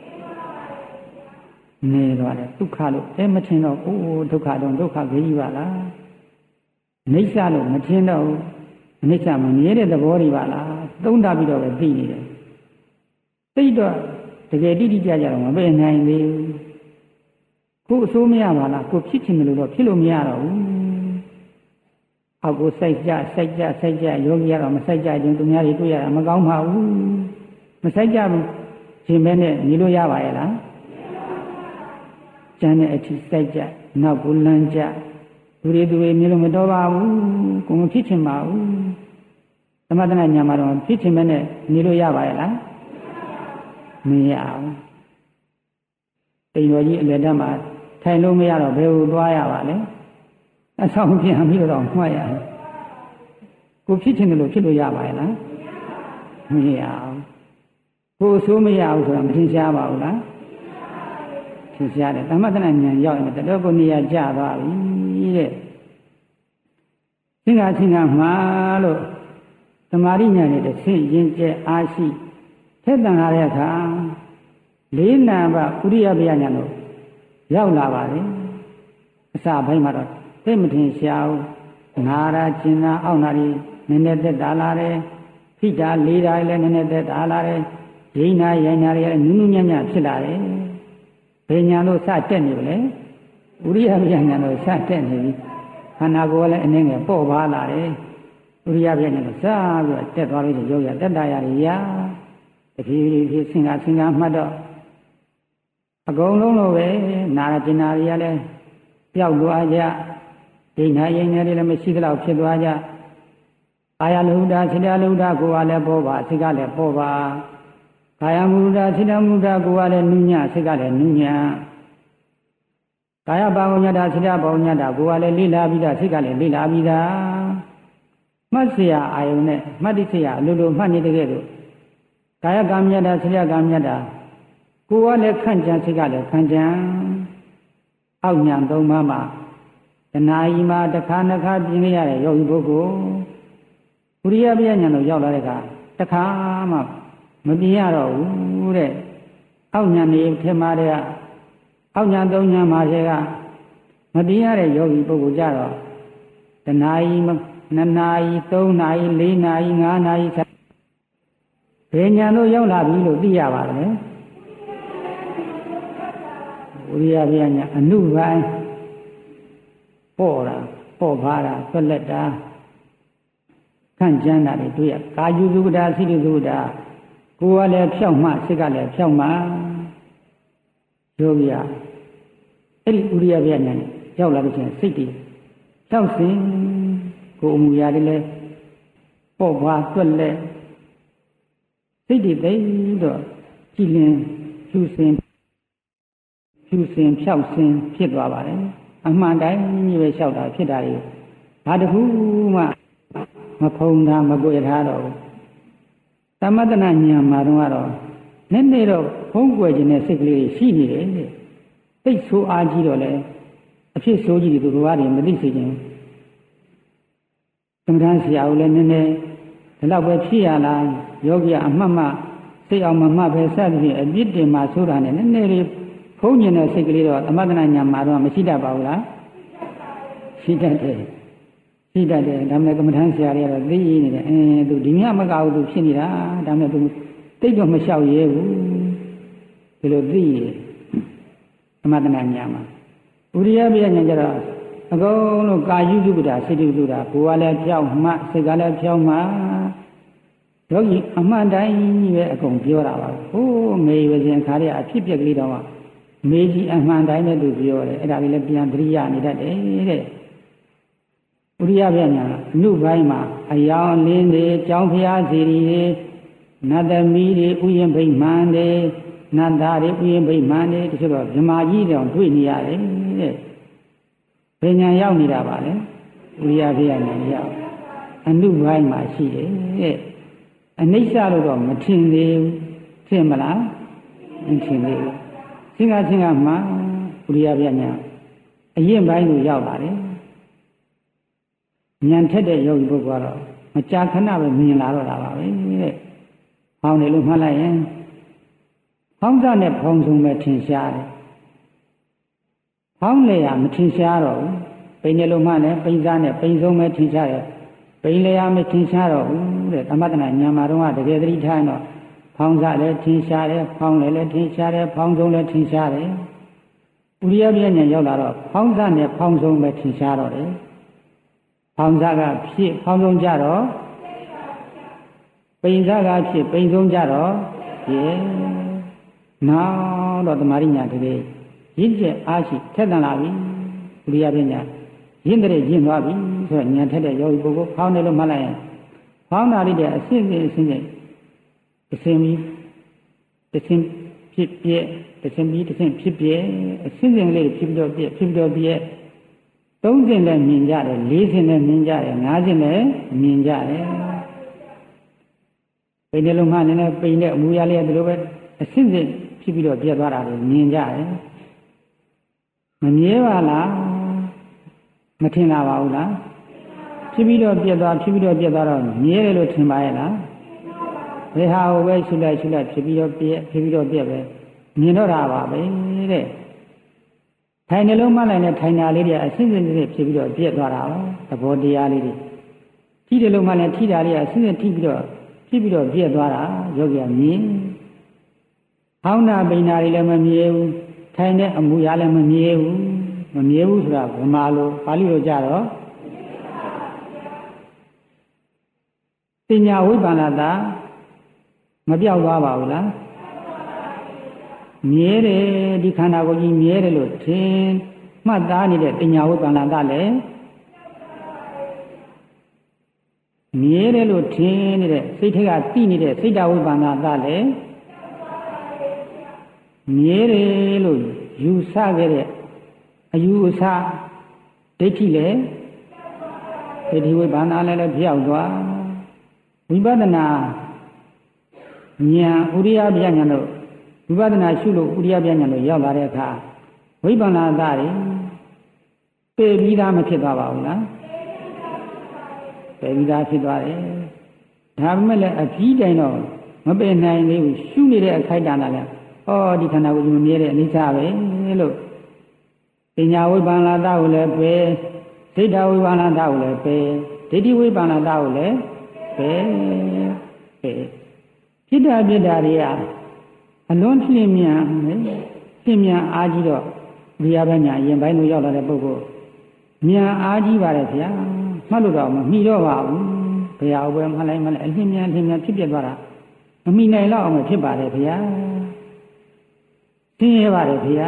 နေသွားတယ်ဒုက္ခလို့အဲမထင်တော့အိုးဒုက္ခတော့ဒုက္ခကြီးပါလားအနိစ္စလို့မထင်တော့အနိစ္စမမြဲတဲ့သဘောတွေပါလားသုံးတာပြီးတော့ပဲသိနေတယ်သိတော့တကယ်တိတိကျကျတော့မပဲနိုင်သေးဘူးကိုအစိုးမရပါလားကိုဖြစ်ချင်တယ်လို့တော့ဖြစ်လို့မရတော့ဘူးအောက်ကိုစိုက်ကြစိုက်ကြစိုက်ကြယောဂီကတော့မစိုက်ကြခြင်းသူများတွေတွေ့ရတာမကောင်းပါဘူးမစိုက်ကြဘူးရှင်ပဲနဲ့နေလို့ရပါရဲ့လားကျန်တဲ့အထိစိုက်ကြနောက်ကိုလမ်းကြသူတွေသူတွေနေလို့မတော်ပါဘူးကိုမဖြစ်ချင်ပါဘူးသမထနာညာမှာတော့ဖြစ်ချင်ပဲနဲ့နေလို့ရပါရဲ့လားမရဘူးတိမ်တော်ကြီးအလယ်တက်မှာထိုင်လို့မရတော့ဘယ်ကိုသွားရပါလဲအဆောင်ပြန်ပြီးတော့မှတ်ရတယ်ကိုဖြစ်ချင်တယ်လို့ဖြစ်လို့ရပါရဲ့လားမရဘူးကိုဆိုးမရဘူးဆိုတာမထင်ရှားပါဘူးလားထင်ရှားတယ်သမထနာဉာဏ်ရောက်ရင်တတော်ကိုနေရာကျသွားပြီတဲ့သင်္ဃာသင်္ဃာမှာလို့သမာဓိဉာဏ်နဲ့တဆင့်ရင်ကျဲအားရှိထက်တန်လာတဲ့အခါလေးနာဘဥရိယပယဉာဏ်တို့ရောက်လာပါလေအစပိုင်းမှာတော့သိမထင်ရှားဘူးနာရာကျင်နာအောက်နာရီနည်းနည်းသက်သာလာတယ်ဖိတာလေးတာလည်းနည်းနည်းသက်သာလာတယ်ဒိဋ္ဌာရိုင်းနာတွေလည်းနုနုညံ့ညံ့ဖြစ်လာတယ်ဘယ်ညာလို့စတက်နေပါလဲဥရိယပယဉာဏ်တို့စတက်နေပြီခန္ဓာကိုယ်လည်းအနည်းငယ်ပေါ့ပါလာတယ်ဥရိယပယဉာဏ်တို့စပြီးတော့တက်သွားလို့ရုပ်ရတက်တာရရတဖြည်းဖြည်းဆင်္ကာဆင်္ကာမှတ်တော့အကုန်လုံးလိုပဲနာရကျင်နာတွေကလည်းပျောက်သွားကြဒိဋ္ဌာရိညာတွေလည်းမရှိသလောက်ဖြစ်သွားကြကာယလုဒ္ဓစိတ္တလုဒ္ဓကိုယ်ကလည်းပေါ်ပါစိတ်ကလည်းပေါ်ပါကာယမုဒ္ဓစိတ္တမုဒ္ဓကိုယ်ကလည်းနုညစိတ်ကလည်းနုညကာယပါဝညတာစိတ္တပါဝညတာကိုယ်ကလည်းလိလာပြီးတာစိတ်ကလည်းလိလာပြီးတာမှတ်เสียအာယုန်နဲ့မှတ်တိเสียအလိုလိုမှတ်နေတဲ့ကဲ့သို့ကာယကံမြတ်တာစိတ္တကံမြတ်တာကိုယ်ကလည်းခန့်ကြံစိတ်ကလည်းခန့်ကြံအောက်ညာသုံးပါးမှာတဏှာကြီးမှာတစ်ခါနှစ်ခါပြင်ရတဲ့ယောဂီပုဂ္ဂိုလ်ဥရိယပယဉာဏ်တို့ရောက်လာတဲ့အခါတစ်ခါမှမပြင်ရတော့ဘူးတဲ့အောက်ညာနေထဲမှာတဲ့အောက်ညာသုံးညာမှာတဲ့ကမပြင်ရတဲ့ယောဂီပုဂ္ဂိုလ်ကြတော့တဏှာကြီးနှစ်နာရီသုံးနာရီလေးနာရီငါးနာရီဘယ်ညာတို့ရောက်လာပြီလို့သိရပါတယ်ဥရိယပယဉာဏ်အနုပိုင်းပေါ့တာပေါ့ဖားတာသွက်လက်တာခန့်ကျမ်းတာတွေတွေ့ရကာယုသုဒ္ဓစိတ္တုသုဒ္ဓကိုယ်ကလည်းဖြောက်မှစိတ်ကလည်းဖြောက်မှယောဂီကအဲ့ဒီဥရိယပယဉာဏ်နဲ့ရောက်လာလို့ချင်းစိတ်တည်ဖြောက်စဉ်ကိုယ်အမူအရာတွေလည်းပပေါ့ဘွားတွက်လက်စိတ်တွေသိတော့ကြည်လင်ဖြူစင်ဖြူစင်ဖြောက်စင်ဖြစ်သွားပါတယ်အမှန်တိုင်းကြီးပဲလျှောက်တာဖြစ်တာတွေဘာတစ်ခုမှမဖုံတာမကွယ်ထားတော့ဘူးသမတနာဉာဏ်မှာတော့နည်းနည်းတော့ဖုံးကွယ်ခြင်းနဲ့စိတ်ကလေးရှိနေတယ်တဲ့သိဆိုးအားကြီးတော့လေအဖြစ်ဆိုးကြီးတွေသူတို့ကတွေမသိစေခြင်းသမထဆရာကလည်းနည်းနည်းဒီလောက်ပဲဖြစ်ရလားယောဂီအမှတ်မှစိတ်အောင်မမှတ်ပဲစသဖြင့်အပြစ်တင်မှဆိုတာနဲ့နည်းနည်းလေးဖုံးကျင်တဲ့စိတ်ကလေးတော့သမထနာဉာဏ်မှာတော့မရှိတတ်ပါဘူးလားရှိတတ်တယ်ရှိတတ်တယ်ဒါမှမဟုတ်ကမ္မထဆရာတွေကတော့သိနေတယ်အင်းသူဒီမြတ်မကဘူးသူဖြစ်နေတာဒါမှမဟုတ်သူတိတ်တော့မလျှောက်ရဲဘူးဒီလိုသိရသမထနာဉာဏ်မှာဥရိယပြဉာဏ်ကြတော့အကုန်လုံးကာယုစုပ္ပဒါစိတ္တုစုတာကိုယ်ကလည်းဖြောက်မှစိတ်ကလည်းဖြောက်မှယောဂီအမှန်တိုင်းပဲအကုန်ပြောတာပါဟိုးမေဝဇင်ခါရအဖြစ်ပြက်ကလေးတော့မေကြီးအမှန်တိုင်းနဲ့သူပြောတယ်အဲ့ဒါလေးလည်းပြန်သတိရနေတတ်တယ်တဲ့ဥရိယပြညာအနုပိုင်းမှာအယောင်လင်းတွေကြောင်းဖျားစီတွေနတ်သမီးတွေဥယျာဉ်ဗိမာန်တွေနတ်သားတွေဥယျာဉ်ဗိမာန်တွေတချို့တော့ဗြမာကြီးတောင်တွေ့နေရတယ်တဲ့ဘယ်ညာရောက်နေတာပါလဲဥရိယပြညာရောက်အနုပိုင်းမှာရှိတယ်တဲ့အနိစ္စလို့တော့မထင်သေးဘူးထင်မလားမထင်သေးဘူးသင်္ခါသင်္ခါမှာဥရိယပြညာအရင်ပိုင်းကိုရောက်လာတယ်ဉာဏ်ထက်တဲ့ယောဂီပုဂ္ဂိုလ်ကတော့မကြာခဏပဲမြင်လာတော့တာပါပဲတဲ့။ဟောင်းတယ်လို့မှတ်လိုက်ရင်ဟောင်းစားနဲ့ဖောင်းဆုံးပဲထင်ရှားတယ်။ဟောင်းလေရမထင်ရှားတော့ဘူး။ပိန်တယ်လို့မှလည်းပိန်စားနဲ့ပိန်ဆုံးပဲထင်ရှားတယ်။ပိန်လေရမထင်ရှားတော့ဘူးတဲ့။သမထနာဉာဏ်မှာတော့တကယ်သတိထားတော့ဖောင်းစားလည်းထင်ရှားတယ်။ဖောင်းလေလည်းထင်ရှားတယ်။ဖောင်းဆုံးလည်းထင်ရှားတယ်။ဥရိယပြဉာဏ်ရောက်လာတော့ဖောင်းစားနဲ့ဖောင်းဆုံးပဲထင်ရှားတော့တယ်။ဖောင်းစားကဖြစ်ဖောင်းဆုံးကြတော့ပိန်စားကဖြစ်ပိန်ဆုံးကြတော့ရေနောက်တော့တမာရိညာတည်းရင့်ကျက်အားရှိထက်သန်လာပြီဥရိယပညာရင့်တဲ့ရင့်သွားပြီဆိုတော့ညာထက်တဲ့ယောဂီပုဂ္ဂိုလ်ဖောင်းတယ်လို့မှတ်လိုက်ရင်ဖောင်းတာလေးတဲ့အဆင့်အဆင့်ချင်းအဆင့်ပြီးတစ်ဆင့်ဖြစ်ပြဲတစ်ဆင့်ပြီးတစ်ဆင့်ဖြစ်ပြဲအဆင့်စဉ်လေးဖြစ်ပြီးတော့ပြဲဖြစ်ပြီးတော့ပြဲသုံးဆင့်လည်းမြင်ကြတယ်လေးဆင့်လည်းမြင်ကြတယ်ငါးဆင့်လည်းမြင်ကြတယ်ပိန်တယ်လို့မှလည်းလည်းပိန်တဲ့အမူအရာလေးကဒီလိုပဲအဆင့်ဆင့်ဖြစ်ပြီးတော့ပြတ်သွားတာကိုမြင်ကြတယ်မမြဲပါလားမထင်လာပါဘူးလားဖြစ်ပြီးတော့ပြတ်သွားဖြစ်ပြီးတော့ပြတ်သွားတော့မြဲတယ်လို့ထင်ပါရဲ့လားဘယ်ဟာကိုပဲရှုလိုက်ရှုလိုက်ဖြစ်ပြီးတော့ပြတ်ဖြစ်ပြီးတော့ပြတ်ပဲမြင်တော့တာပါပဲတဲ့ထိုင်နေလုံးမှလိုက်နဲ့ထိုင်တာလေးတွေအစစ်စစ်စစ်ဖြစ်ပြီးတော့ပြည့်သွားတာပါသဘောတရားလေးတွေထိတယ်လုံးမှလည်းထိတာလေးကအစစ်စစ်ထိပြီးတော့ဖြစ်ပြီးတော့ပြည့်သွားတာယောဂီကမြင်ဟောင်းတာပိန်တာတွေလည်းမမြဲဘူးထိုင်တဲ့အမူအရာလည်းမမြဲဘူးမမြဲဘူးဆိုတာဗမာလိုပါဠိလိုကြတော့ပညာဝိပ္ပန္နတာမပြောက်သွားပါဘူးလားမြဲတယ်ဒီခန္ဓာကိုယ်ကြီးမြဲတယ်လို့ထင်မှတ်သားနေတဲ့ပညာဝိပ္ပန္နတာလည်းမြဲတယ်လို့ထင်နေတဲ့စိတ်ထက်ကသိနေတဲ့စိတ်တဝိပ္ပန္နတာလည်းမြဲတယ်လို့ယူဆခဲ့တဲ့အယူအဆဒိဋ္ဌိလည်းဒိဋ္ဌိဝိပ္ပန္နလည်းလည်းပြောက်သွားဝိပဿနာဉာဏ်ဥရိယပြဉာဏ်တို့ဝိပဿနာရှုလို့ဥရိယပြဉာဏ်တို့ရောက်လာတဲ့အခါဝိပဿနာသားတွေပေပြီးသားမဖြစ်သွားပါဘူးလားပေပြီးသားဖြစ်သွားတယ်ဒါပေမဲ့လည်းအပြီးတိုင်တော့မပေနိုင်သေးဘူးရှုနေတဲ့အခိုက်အတန့်လည်းဩဒီခန္ဓာကိုယ်ကြီးမမြဲတဲ့အနိစ္စပဲလို့ပညာဝိပဿနာသားကိုလည်းပေစိတ်ဓာဝိပဿနာသားကိုလည်းပေဒိဋ္ဌိဝိပဿနာသားကိုလည်းပေပေဖြစ်တာပြစ်တာတွေကအလွန်ဖြင့်မြန်ဖြင့်မြန်အားကြီးတော့ဝိရပညာရင်ပိုင်းလို့ရောက်လာတဲ့ပုဂ္ဂိုလ်မြန်အားကြီးပါတယ်ဗျာမှတ်လို့တော့မမှီတော့ပါဘူးဘုရားဘယ်မှလိုက်မှလိုက်အလင်းမြန်အလင်းမြန်ဖြစ်ပြသွားတာမမှီနိုင်တော့အောင်ဖြစ်ပါတယ်ဗျာဆင်းရဲပါတယ်ဗျာ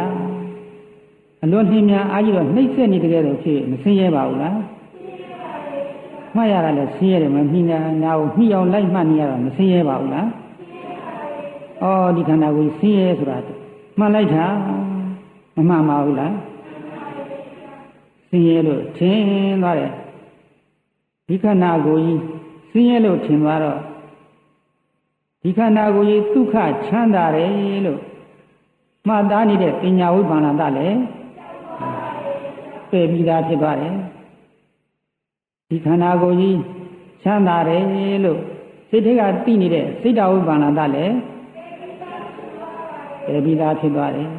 အလွန်နှင်းမြန်အားကြီးတော့နှိမ့်ဆက်နေကြတယ်လို့ဖြစ်မဆင်းရဲပါဘူးလားမှတ်ရတာလည်းဆင်းရဲတယ်မမိနာနာကိုမိအောင်လိုက်မှတ်နေရတာမဆင်းရဲပါဘူးလားဩဒီခန္ဓာကိုယ်ဆင်းရဲဆိုတာမှတ်လိုက်တာမမှန်ပါဘူးလားဆင်းရဲလို့ထင်သွားတယ်ဒီခန္ဓာကိုယ်ကြီးဆင်းရဲလို့ထင်သွားတော့ဒီခန္ဓာကိုယ်ကြီးဒုက္ခချမ်းသာတယ်လို့မှတ်သားနေတဲ့ပညာဝိပ္ပန္နတလည်းပယ်ပြီးသားဖြစ်သွားတယ်ဒီခန္ဓာကိုယ်ကြီးချမ်းသာတယ်လို့စိတ်ထဲကသိနေတဲ့စိတ်တဝိပ္ပန္နတလည်းပယ်ပြီးသားဖြစ်သွားတယ်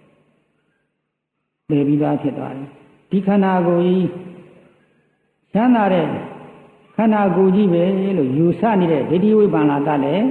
ပယ်ပြီးသားဖြစ်သွားတယ်ဒီခန္ဓာကိုယ်ကြီးချမ်းသာတဲ့ခန္ဓာကိုယ်ကြီးပဲလို့ယူဆနေတဲ့ဒိဋ္ဌိဝိပ္ပန္နတလည်း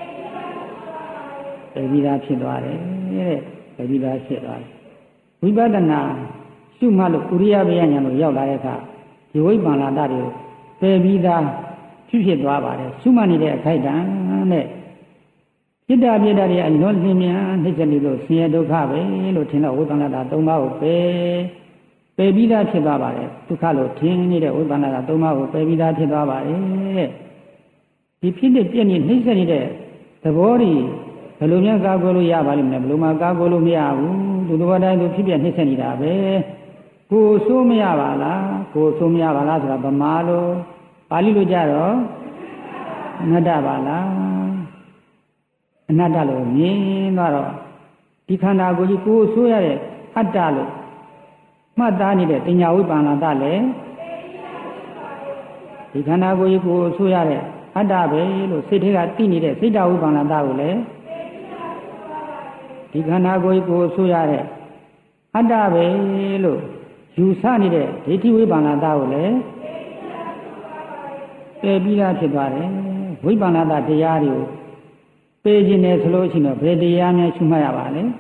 ပယ်ပြီးသားဖြစ်သွားတယ်တဲ့ပယ်ပြီးသားဖြစ်သွားတယ်ဝိပဿနာရှုမှတ်လို့ဥရိယဘေယဉာဏ်လို့ရောက်လာတဲ့အခါဒီဝိပ္ပန္နတတွေကိုပယ်ပြီးသားဖြစ်ဖြစ်သွားပါတယ်ရှုမှတ်နေတဲ့အခိုက်အတန့်နဲ့จิตตပြိတ္တာတွေအလွန်လင်းမြန်နှိမ့်ချနေလို့ဆင်းရဲဒုက္ခပဲလို့ထင်တော့ဝိပဿနာတာသုံးပါးကိုပယ်ပယ်ပြီးသားဖြစ်သွားပါတယ်ဒုက္ခလို့ထင်နေတဲ့ဝိပဿနာတာသုံးပါးကိုပယ်ပြီးသားဖြစ်သွားပါတယ်ဒီဖြစ်တဲ့ပြည့်နေနှိမ့်ချနေတဲ့သဘောတွေဘယ်လိုများကာကွယ်လို့ရပါလိမ့်မလဲဘယ်လိုမှကာကွယ်လို့မရဘူးလူတော်တိုင်းသူဖြစ်ပြနှိမ့်ချနေတာပဲကိုယ်ဆိုးမရပါလားကိုယ်ဆိုးမရပါလားဆိုတာဗမာလိုပါဠိလိုကြတော့အနတ္တပါလားအနတ္တလို့မြင်သွားတော့ဒီခန္ဓာကိုယ်ကြီးကိုယ်ဆိုးရတဲ့အတ္တလို့မှတ်သားနေတဲ့တင်ညာဝိပ္ပန္နတလည်းဒီခန္ဓာကိုယ်ကြီးကိုယ်ဆိုးရတဲ့အတ္တပဲလို့စိတ်ထဲကသိနေတဲ့စိတ်တဝိပ္ပန္နတကိုလည်းဒီခန္ဓာကိုယ်ကြီးကိုယ်ဆိုးရတဲ့အတ္တပဲလို့ယူဆနေတဲ့ဒိဋ္ဌိဝိပ္ပန္နတကိုလည်းပယ်ပြီးသားဖြစ်သွားတယ်ဝိပ္ပန္နတတရားတွေကိုပယ်ခြင်းနဲ့ဆိုလို့ရှိရင်ဘယ်တရားများရှုမှတ်ရပါလဲ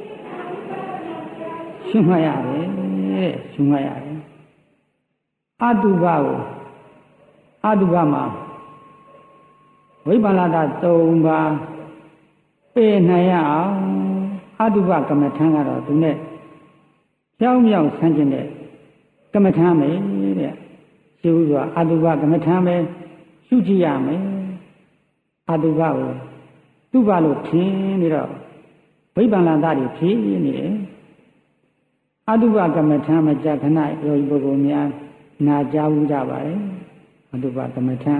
ရှုမှတ်ရတယ်တဲ့ရှုမှတ်ရတယ်အတုပကိုအတုပမှာဝိပ္ပန္နတသုံးပါးပယ်နိုင်ရအောင်အတုပကမ္မထံကတော့သူနဲ့ကြောင်းမြောက်ဆန်းကျင်တဲ့ကမ္မထံပဲတဲ့ရှင်းဥစွာအတုပကမ္မထံပဲရှုကြည့်ရမယ်အတုပကိုသူ့ဘာလို့ထင်းနေတော့ဝိပ္ပန္နတတွေဖြည့်နေတယ်အတုပကမ္မထံမကြခဏယောဂီပုဂ္ဂိုလ်များနာကြားဘူးကြပါတယ်အတုပကမ္မထံ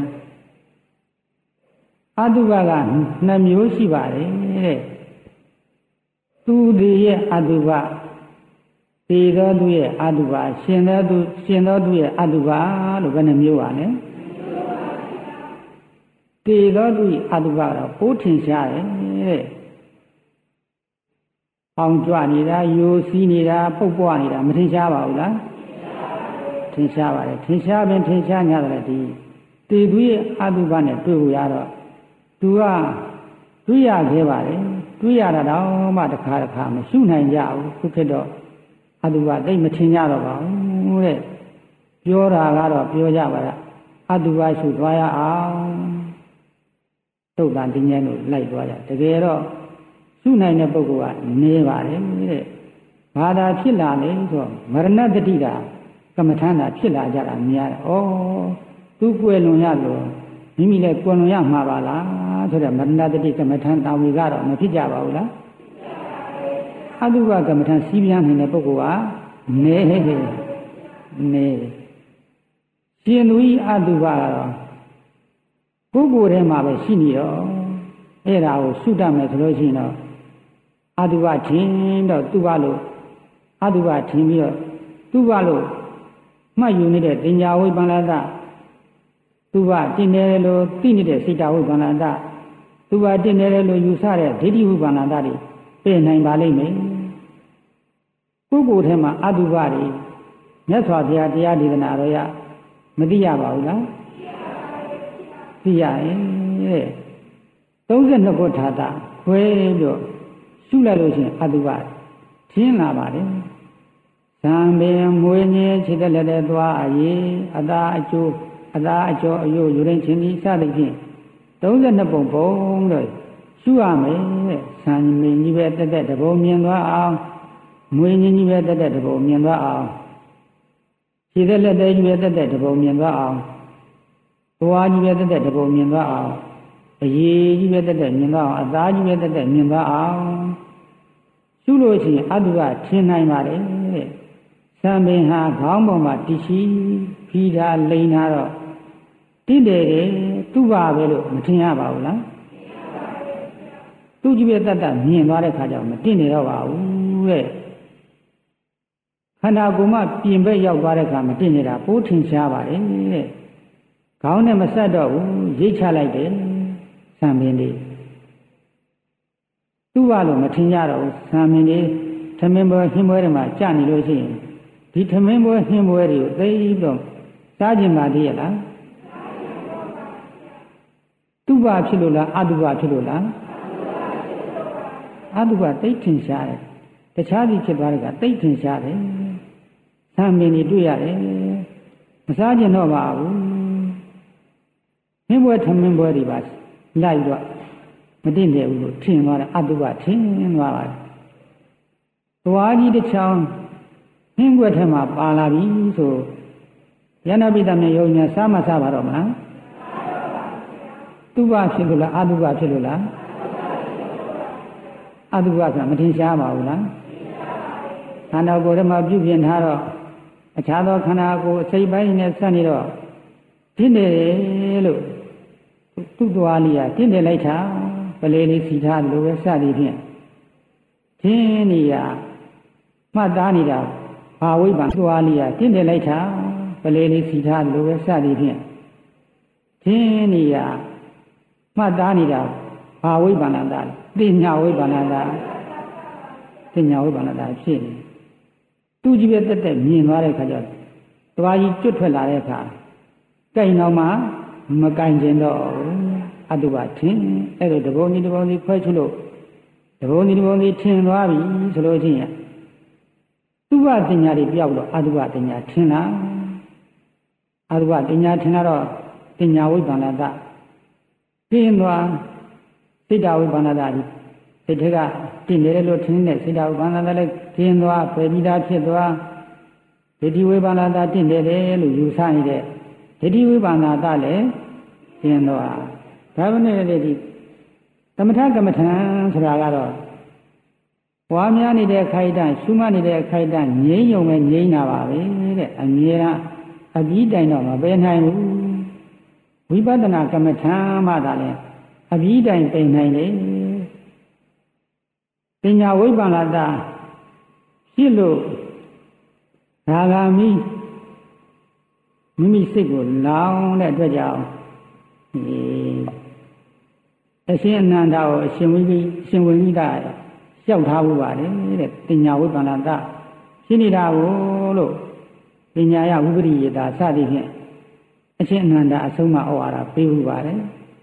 အတုပကနှစ်မျိုးရှိပါတယ်တဲ့သူဒီရဲ့အတုပသေသောသူရဲ့အတုပရှင်သောသူရှင်သောသူရဲ့အတုပလို့ဘယ်နှမျိုးပါလဲသေသောသူရဲ့အတုပကတော့ပိုးထင်ရှားတယ်တဲ့အောင်ကြွနေတာယိုစီးနေတာပုတ်ပွားနေတာမထင်ရှားပါဘူးလားထင်ရှားပါတယ်ထင်ရှားပင်ထင်ရှားများတယ်ဒီသေသူရဲ့အတုပနဲ့တွေ့ဖို့ရတော့သူကတွေ့ရခဲ့ပါတယ်တွေ့ရတာတော့မှတစ်ခါတစ်ခါမရှုနိုင်ကြဘူးခုဖြစ်တော့အတုပသိမထင်ကြတော့ပါဘူးတဲ့ပြောတာကတော့ပြောကြပါလားအတုပရှုသွားရအောင်သုတ်တန်တင်းကျဲလို့လိုက်သွားကြတကယ်တော့ရှုနိုင်တဲ့ပုဂ္ဂိုလ်ကနေပါတယ်တဲ့ဘာသာဖြစ်လာလဲဆိုတော့မရဏတတိတာကမ္မထန္တာဖြစ်လာကြတာများတယ်ဩသူကွယ်လွန်ရလို့မိမိလည်းကွယ်လွန်ရမှာပါလားဆိုတော့မရဏတတိကမ္မထန္တာဝေကတော့မဖြစ်ကြပါဘူးလားအတုပကမ္မထံစီးပြားနေတဲ့ပုဂ္ဂိုလ်ကနေနေရှင်သူဤအတုပကတော့ကိုယ်ကိုယ်ထဲမှာပဲရှိနေတော့အဲ့ဒါကိုရှုတတ်မယ်ဆိုလို့ရှိရင်တော့အတုပထင်တော့သူ့ဘာလို့အတုပထင်ပြီးတော့သူ့ဘာလို့မှတ်ယူနေတဲ့တင်ညာဝိပ္ပန္နတသူ့ဘာတင်တယ်လို့သိနေတဲ့စိတ်တဝိပ္ပန္နတသူ့ဘာတင်တယ်လို့ယူဆတဲ့ဒိဋ္ဌိဝိပ္ပန္နတတွေပြင်နိုင်ပါလိမ့်မယ်ပုဂ္ဂိုလ်ထဲမှာအတုပတွေမြတ်စွာဘုရားတရားဒေသနာတော်ရမသိရပါဘူးလားသိရရင်တဲ့သုံးဆယ်နှစ်ခုထာတာခွဲပြီးရှုလိုက်လို့ရှိရင်အတုပထင်းလာပါတယ်ဇံပင်မွေးငယ်ခြေတက်လက်တဲ့သွားအရေးအသာအကျိုးအသာအကျော်အယိုးယူရင်းချင်းဒီစသဖြင့်သုံးဆယ်နှစ်ပုံပုံတော့ရှုရမယ်တဲ့ဇံမင်းကြီးပဲတက်တက်တပုံမြင်သွားအောင်မွေးငယ်ကြီးပဲတက်တက်တပုံမြင်သွားအောင်ခြေတက်လက်တဲ့ကြီးပဲတက်တက်တပုံမြင်သွားအောင်သွားကြီးပဲတက်တဲ့တပုံမြင်သွားအောင်အရေးကြီးပဲတက်တဲ့မြင်သွားအောင်အသားကြီးပဲတက်တဲ့မြင်သွားအောင်ရှုလို့ရှိရင်အတုပထင်နိုင်ပါတယ်တဲ့စံပင်ဟာခေါင်းပေါ်မှာတရှိဖီးထားလိန်ထားတော့တင့်တယ်တယ်သူ့ပါပဲလို့မထင်ရပါဘူးလားသူ့ကြီးပဲတက်တက်မြင်သွားတဲ့ခါကျတော့မတင့်နေတော့ပါဘူးတဲ့ခန္ဓာကိုယ်မှပြင်ဘက်ရောက်သွားတဲ့ခါမတင့်နေတာပိုးထင်ရှားပါတယ်တဲ့ခေါင်းနဲ့မဆက်တော့ဘူးရိတ်ချလိုက်တယ်စံပင်လေးသူ့ဘာလို့မထင်ကြတော့ဘူးစံပင်လေးထမင်းပွဲဟင်းပွဲတွေမှာကြာနေလို့ရှိရင်ဒီထမင်းပွဲဟင်းပွဲတွေကိုသိပြီးတော့စားကျင်ပါသေးရဲ့လားသူ့ဘာဖြစ်လို့လားအတုပဖြစ်လို့လားအတုပသိထင်ရှားတယ်တခြားစီဖြစ်သွားတဲ့ကသိထင်ရှားတယ်စံပင်တွေတွေ့ရတယ်မစားကျင်တော့ပါဘူးဟင်းပွဲထမင်းပွဲတွေပါလိုက်တော့မတင့်တယ်ဘူးလို့ထင်သွားတယ်အတုပထင်သွားပါတယ်သွားကြီးတစ်ချောင်းဟင်းပွဲထဲမှာပါလာပြီဆိုယန္နာပိတမေယုံညာစားမစားပါတော့မလားတုပဖြစ်လို့လားအတုပဖြစ်လို့လားအတုပဆိုတာမထင်ရှားပါဘူးလားခန္ဓာကိုယ်ထဲမှာပြုပြင်ထားတော့အခြားသောခန္ဓာကိုယ်အစိတ်ပိုင်းနဲ့ဆက်နေတော့တင်းတယ်လို့သူ့သွားလေးကတင်းတယ်လိုက်တာပလေလေးစီထားလို့ပဲစသည်ဖြင့်တင်းနေရမှတ်သားနေတာဘာဝိပ္ပံသွားလေးကတင်းတယ်လိုက်တာပလေလေးစီထားလို့ပဲစသည်ဖြင့်တင်းနေရမှတ်သားနေတာဘာဝိပ္ပန္နတာသိညာဝိပ္ပန္နတာသိညာဝိပ္ပန္နတာဖြစ်နေသူကြီးပဲတက်တက်မြင်သွားတဲ့ခါကျတော့သွားကြီးကျွတ်ထွက်လာတဲ့အခါကြိုင်တော့မှမကြိုင်ကျင်တော့အတုပထင်အဲ့လိုတဘုံကြီးတဘုံကြီးခွဲချုပ်လို့တဘုံကြီးတဘုံကြီးထင်သွားပြီဆိုလို့ချင်းသူ့ဘတင်ညာတွေပြောက်တော့အတုပတင်ညာထင်လားအတုပတင်ညာထင်တော့တင်ညာဝိပ္ပန္နတာပြင်းသွားစိတ်တဝိပ္ပန္နတာကြီးစိတ်ထက်ကတည်နေတယ်လို့ထင်နေတဲ့စိတ်တဝိပ္ပန္နတာလည်းကျင်းသွားပယ်ပြီးသားဖြစ်သွားဒိဋ္ဌိဝိပ္ပန္နတာတည်နေတယ်လို့ယူဆနေတဲ့ဒိဋ္ဌိဝိပ္ပန္နတာလည်းကျင်းသွားဒါပဲနဲ့လေဒီသမထကမ္မထံဆိုတာကတော့ဝါများနေတဲ့အခိုက်အတန့်ရှုမှတ်နေတဲ့အခိုက်အတန့်ငြိမ်းယုံပဲငြိမ်းတာပါပဲတဲ့အမြဲတမ်းအပြီးတိုင်တော့မပယ်နိုင်ဘူးဝိပဿနာကမ္မထံမှသာလဲအပြီးတိုင်ပင်နိုင်လေပညာဝိပ္ပန္နတာဖြစ်လို့ဒါဂာမိမိမိစိတ်ကိုလောင်တဲ့အတွက်ကြောင့်အရှင်အနန္ဒာကိုအရှင်ဝိပိအရှင်ဝိပိဒလျှောက်ထားဖို့ပါတယ်တဲ့ပညာဝိပ္ပန္နတာဖြစ်နေတာကိုလို့ပညာယဝိပရိယတာစသည်ဖြင့်အရှင်အနန္ဒာအဆုံးမဩဝါဒပေးဖို့ပါတယ်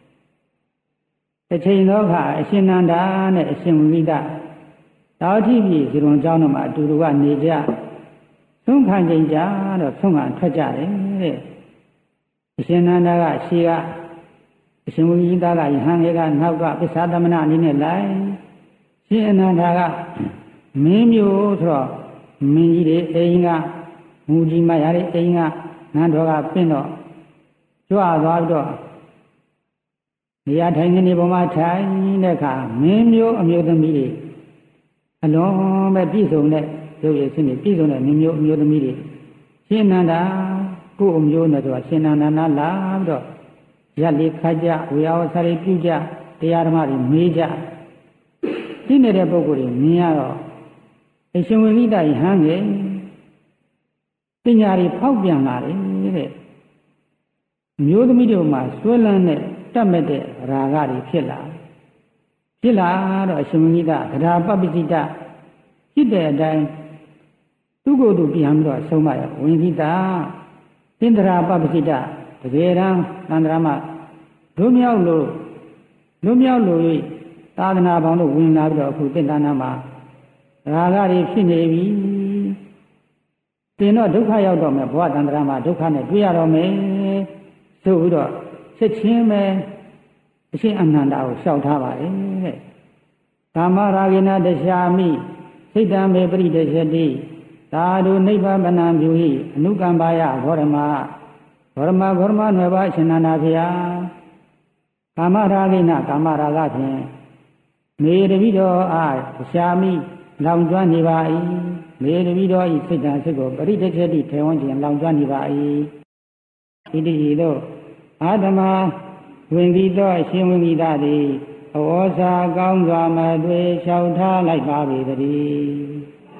တစ်ချိန်သောအခါအရှင်နန္ဒာနဲ့အရှင်ဝိပိဒတောတိပြည်ဇရွန်ကျောင်းတော်မှာအတူတူကနေကြသုံးခံချိန်ကြာတော့သုံးခံထွက်ကြတယ်တဲ့အရှင်နန္ဒာကရှေ့ကအရှင်ဝိပိဒကယဟန်လေးကနောက်ကပစ္စာသမဏအနေနဲ့လိုက်ရှင်အနန္ဒာကမင်းမျိုးဆိုတော့မင်းကြီးတွေအိမ်ကမူကြီးမရတဲ့အိမ်ကနန်းတော်ကပြင့်တော့ကြွသွားပြီးတော့နေရာထိုင်နေပေါ်မှာထိုင်တဲ့အခါမင်းမျိုးအမျိုးသမီးတွေအလုံးပဲပြည့်စုံတဲ့ရုပ်ရည်စင်းတွေပြည့်စုံတဲ့မင်းမျိုးအမျိုးသမီးတွေရှင်နန္ဒာကိုယ်အမျိုးနဲ့ဆိုတာရှင်နန္ဒာနာလာပြီးတော့ရက်လေးခါကြဝေယဝဆရာပြုကြတရားဓမ္မတွေမေးကြဒီနေတဲ့ပုဂ္ဂိုလ်တွေမြင်ရတော့အရှင်ဝိသယဟန်ရဲ့ပညာတွေဖောက်ပြန်လာတယ်တဲ့မျိုးသမီးတို့မှာဆွဲလန်းတဲ့တတ်မဲ့တဲ့ရာဂတွေဖြစ်လာဖြစ်လာတော့အရှင်ဝိသသဒ္ဓါပပ္ပစိတဖြစ်တဲ့အတိုင်းသူကိုယ်သူပြန်ပြီးတော့ဆုံးမရဝိသီတာသင်္ဒရာပပ္ပစိတတကယ်တမ်းသန္တရာမလွတ်မြောက်လို့လွတ်မြောက်လို့သာသနာပေါင်းလို့ဝင်လာပြီးတော့အခုသင်္တနာမှာရာဂတွေဖြစ်နေပြီတင်တော့ဒုက္ခရောက်တော့မယ်ဘဝသန္တရာမှာဒုက္ခနဲ့တွေ့ရတော့မယ်ဆိုပြီးတော့ချက်ချင်းပဲအရှင်အနန္ဒာကိုလျှောက်ထားပါတယ်တဲ့ကာမရာဂိနတရှာမိစိတ်တံမေပရိဒရှတိသာဓုနိဗ္ဗာန်ပဏံပြုဟိအနုကမ္ပါယဘောရမဘဘောရမဘောရမနွယ်ပါရှင်နန္ဒာဖေယကာမရာဂိနကာမရာဂဖြင့်မေတပိတော်အားရှာမိလောင်ကျွမ်းနေပါ၏မေတပိတော်ဤစိတ်ဓာတ်စိတ်ကိုပရိဒိဋ္ဌိထေဝံခြင်းလောင်ကျွမ်းနေပါ၏ဣတိဤသို့အာသမာဝင်ပြီးသောအရှင်ဝိမိတသည်အဝေါစာကောင်းစွာမသွေလျှောက်ထားလိုက်ပါပေတည်း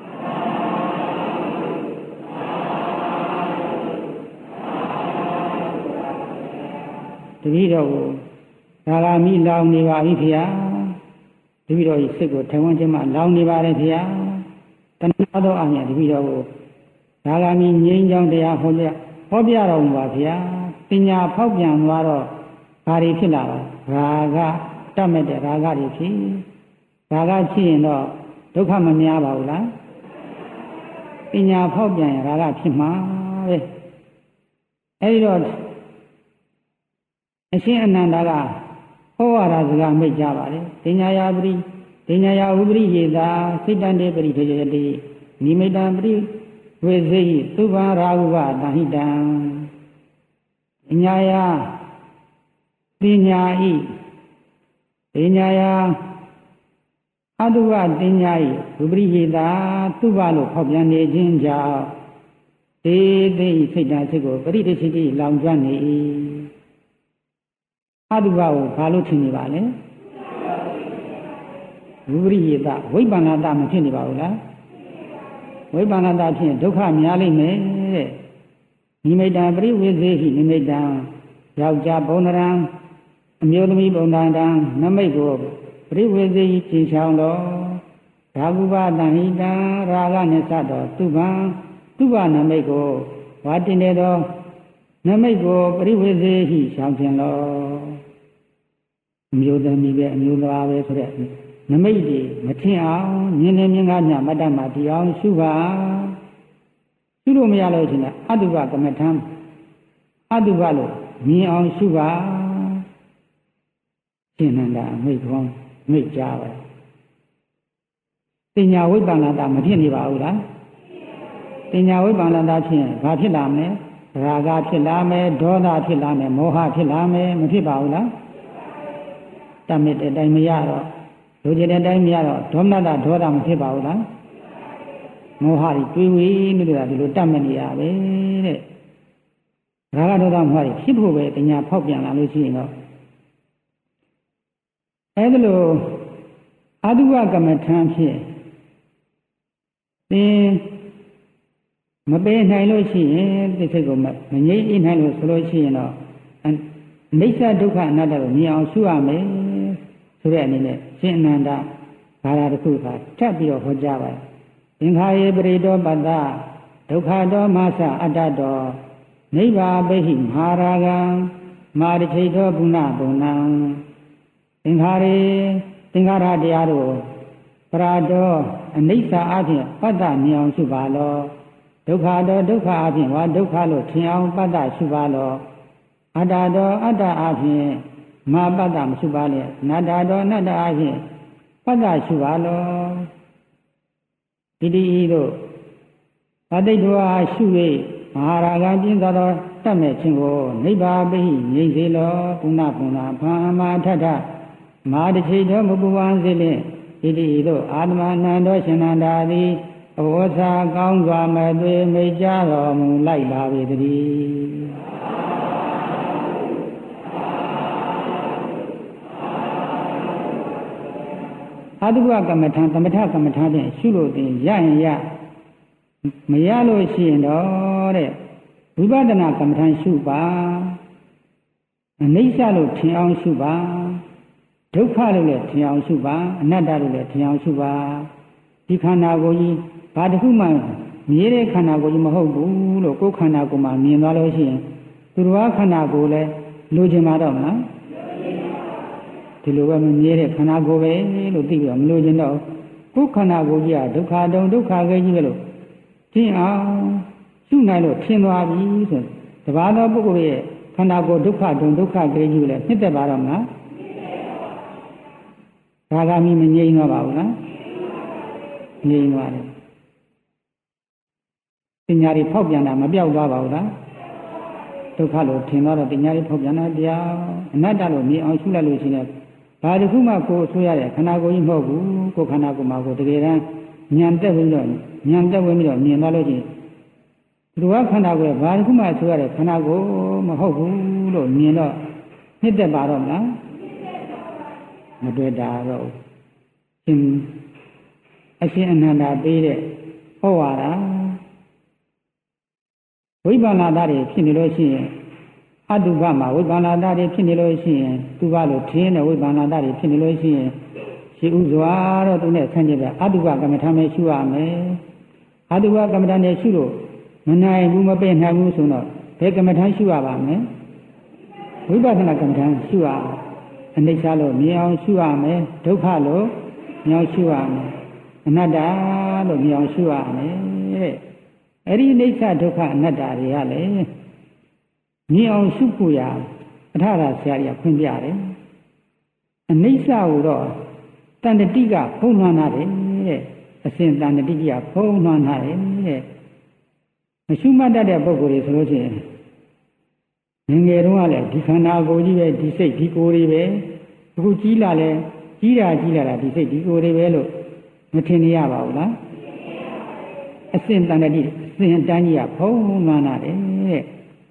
တပည့်တော်ကိုဒါဂာမိလောင်နေပါပြီဖေယတပည့်တော်ဤစိတ်ကိုထေဝံခြင်းမှလောင်နေပါတယ်ဖေယတဏှာသောအမြတ်တပည့်တော်ကိုဒါဂာမိငြိမ်းချမ်းတရားဟောပြဟောပြတော်မူပါဖေယပညာဖောက်ပြန်သွားတော့ဘာတွေဖြစ်လာပါရာဂတတ်မဲ့တဲ့ရာဂတွေဖြစ်ရာဂဖြစ်ရင်တော့ဒုက္ခမများပါဘူးလားပညာဖောက်ပြန်ရင်ရာဂဖြစ်မှာပဲအဲဒီတော့အရှင်အနန္ဒာကဟောရတာစကားမိတ်ကြပါလေဒိညာယပရိဒိညာယဥပရိယေသာစိတ်တန်တေပရိထေယတိနိမိတံပရိဝေဇိသုဘာရာဟုဝတဟိတံဒိညာယပညာဤဒိညာယအတုဝဒိညာဤဥပရိယေသာသုဘလို့ဖောက်ပြန်နေခြင်းကြောင့်ဒေသိစိတ်တန်စိတ်ကိုပရိသေရှိတိလောင်ကျွမ်းနေ၏အတုပကိုဘာလို့ထင်နေပါလဲဝိပရိယေတဝိပ္ပန္နတမဖြစ်နေပါဘူးလားဝိပ္ပန္နတဖြင့်ဒုက္ခများလိမ့်မယ်တဲ့နိမိတံပရိဝေဇေဟိနိမိတံယောက်ျားဘုံရံအမျိုးသမီးဘုံတန်တံနမိတ်ကိုပရိဝေဇေဟိပြင်ဆောင်တော်ဓာကုပတန်ဟိတံရာဂနှင့်စတော်သူဗံသူဗနမိတ်ကိုဝါတင်နေသောနမိတ်ကိုပရိဝေဇေဟိဆောင်ခြင်းလောအမျိုးသမီးပဲအမျိုးသားပဲဆိုတဲ့နမိတ်တွေမထင်အောင်မြင်နေမြင်ကားညမတ္တမှာဒီအောင်ရှုပါရှုလို့မရလို့ရှင်အတုပကမ္မထံအတုပလို့မြင်အောင်ရှုပါရှင်နန္ဒာမိတ်ကောင်းမိတ်ကြပါပညာဝိပ္ပန္နတာမဖြစ်နေပါဘူးလားပညာဝိပ္ပန္နတာဖြင့်ဘာဖြစ်လာမလဲရာဂဖြစ်လာမယ်ဒေါသဖြစ်လာမယ်မောဟဖြစ်လာမယ်မဖြစ်ပါဘူးလားတတ်မြတဲ့အတိုင်းမရတော့လူကျင်တဲ့အတိုင်းမရတော့ဒေါမနတဒေါသမဖြစ်ပါဘူးလားမောဟတွေတွေးဝေးနေတာဒီလိုတတ်မြနေရပဲတဲ့ရာဂဒေါသမောဟတွေဖြစ်ဖို့ပဲပညာဖောက်ပြန်လာလို့ရှိရင်တော့အဲဒီလိုအတုဝကမ္မထံဖြင့်သင်မပေးနိုင်လို့ရှိရင်ဒီစိတ်ကိုမငြိမ့်အေးနိုင်လို့ဆိုလို့ရှိရင်တော့အိဋ္ဌဒုက္ခအနတ္တကိုမြင်အောင်ရှုရမယ်ဆိုတဲ့အနေနဲ့ရှင်အနန္ဒဘာသာတစ်ခုကထပ်ပြီးတော့ဟောကြားပါတယ်သင်္ခါယေပရိတောပတ္တဒုက္ခတောမသအတ္တတောနိဗ္ဗာပိဟိမဟာရာဂံမာရထိတောဘုဏဘုံနံသင်္ခါရေသင်္ခါရတရားတို့ပရာတောအနိစ္စအဖြင့်ပတ္တမြင်အောင်ရှုပါလောဒုက္ခတောဒုက္ခအဖြင့်ဝါဒုက္ခလို့ထင်အောင်ပတ္တရှုပါလောအတ္တတောအတ္တအဖြင့်မာပတ္တမရှုပါနဲ့နတ္တတောနတ္တအဖြင့်ပတ္တရှုပါလောဒီဒီတို့ဗတိတ္တဝါရှု၍မဟာရာဂကျင့်သောတတ်မဲ့ခြင်းကိုနိဗ္ဗာန်ပိငြိမ့်စေလောပုဏ္ဏပုဏ္ဏဖာမထထမာတချိတောမပူဝံစေလင့်ဒီဒီတို့အာတမနန္တောရှင်နန္ဒာသည်အဝေါစာကောင်းစွာမသွေမိတ်ကြတော်မူလိုက်ပါပေတည်းအတုပကမ္မထံသမထကမ္မထဖြင့်ရှုလို့တင်ရရင်ရမရလို့ရှိရင်တော့တဲ့ဝိပဿနာကမ္မထံရှုပါအနိစ္စလို့ထင်အောင်ရှုပါဒုက္ခလို့လည်းထင်အောင်ရှုပါအနတ္တလို့လည်းထင်အောင်ရှုပါဒီခန္ဓာကိုယ်ကြီးဘာတစ်ခုမှမြဲတဲ့ခန္ဓာကိုယ်ကြီးမဟုတ်ဘူးလို့ကိုယ်ခန္ဓာကိုယ်မှာမြင်သွားလို့ရှိရင်သူတော်ဘာခန္ဓာကိုယ်လည်းလိုချင်မှာတော့မလားဒီလိုပဲမမြဲတဲ့ခန္ဓာကိုယ်ပဲလို့သိပြီးတော့မလိုချင်တော့ကိုယ်ခန္ဓာကိုယ်ကြီးကဒုက္ခတုံဒုက္ခခဲကြီးပဲလို့ထင်အောင်ရှုနိုင်လို့ထင်သွားပြီဆိုတဘာသောပုဂ္ဂိုလ်ရဲ့ခန္ဓာကိုယ်ဒုက္ခတုံဒုက္ခခဲကြီးလည်းနှစ်သက်ပါတော့မလားဒါကမိမငြိမ်းတော့ပါဘူးလားငြိမ်းသွားတယ်ပညာတွေဖောက်ပြန်တာမပြောက်သွားပါဘူးလားဒုက္ခလို့ထင်တော့ပညာရေးဖောက်ပြန်တာတရားအနတ္တလို့မြင်အောင်ရှုလိုက်လို့ရှိရင်ဘာတစ်ခုမှကိုယ်ဆိုရတဲ့ခန္ဓာကိုယ်ကြီးမဟုတ်ဘူးကိုယ်ခန္ဓာကိုယ်မှာကိုယ်တကယ်တမ်းဉာဏ်တက်ပြီးတော့ဉာဏ်တက်ဝင်ပြီးတော့မြင်သွားလို့ချင်းဒီလိုခန္ဓာကိုယ်ဘာတစ်ခုမှဆိုရတဲ့ခန္ဓာကိုယ်မဟုတ်ဘူးလို့မြင်တော့နှစ်သက်ပါတော့မလားမတွေ့တာတော့ရှင်အရှင်အနန္ဒာပေးတဲ့ဟောဝါဒဝိပ္ပန္နတာတွေဖြစ်နေလို့ရှိရင်အတုပမှာဝိပ္ပန္နတာတွေဖြစ်နေလို့ရှိရင်သူကလို့ထင်းတဲ့ဝိပ္ပန္နတာတွေဖြစ်နေလို့ရှိရင်ရှိဥစွာတော့သူနဲ့ဆန့်ကျင်တဲ့အတုပကမ္မထာနဲ့ရှုရမယ်အတုပကမ္မထာနဲ့ရှုလို့မနိုင်ဘူးမပင်နိုင်ဘူးဆိုတော့ဘယ်ကမ္မထာရှုရပါမလဲဝိပဿနာကမ္မထာရှုရအနိစ္စလို့မြင်အောင်ရှုရမယ်ဒုက္ခလို့မြင်အောင်ရှုရမယ်အနတ္တလို့မြင်အောင်ရှုရမယ်တဲ့အဲ့ဒီအိဋ္ဌဒုက္ခအနတ္တတွေကလည်းမြင်အောင်ရှုဖို့ရအထရဆရာကြီးကဖွင့်ပြတယ်အနိစ္စကိုတော့တန်တတိကဖုံးလွှမ်းထားတယ်တဲ့အစဉ်တန်တတိကဖုံးလွှမ်းထားတယ်တဲ့မရှုမှတ်တတ်တဲ့ပုဂ္ဂိုလ်တွေဆိုလို့ရှိရင်ငယ်ငယ်တုန်းကလည်းဒီခန္ဓာကိုယ်ကြီးပဲဒီစိတ်ဒီကိုယ်တွေပဲအခုကြီးလာလဲကြီးတာကြီးလာတာဒီစိတ်ဒီကိုယ်တွေပဲလို့မထင်နေရပါဘူးလားအစဉ်တန်တတိအစဉ်တန်းကြီးကဖုံးလွှမ်းထားတယ်တဲ့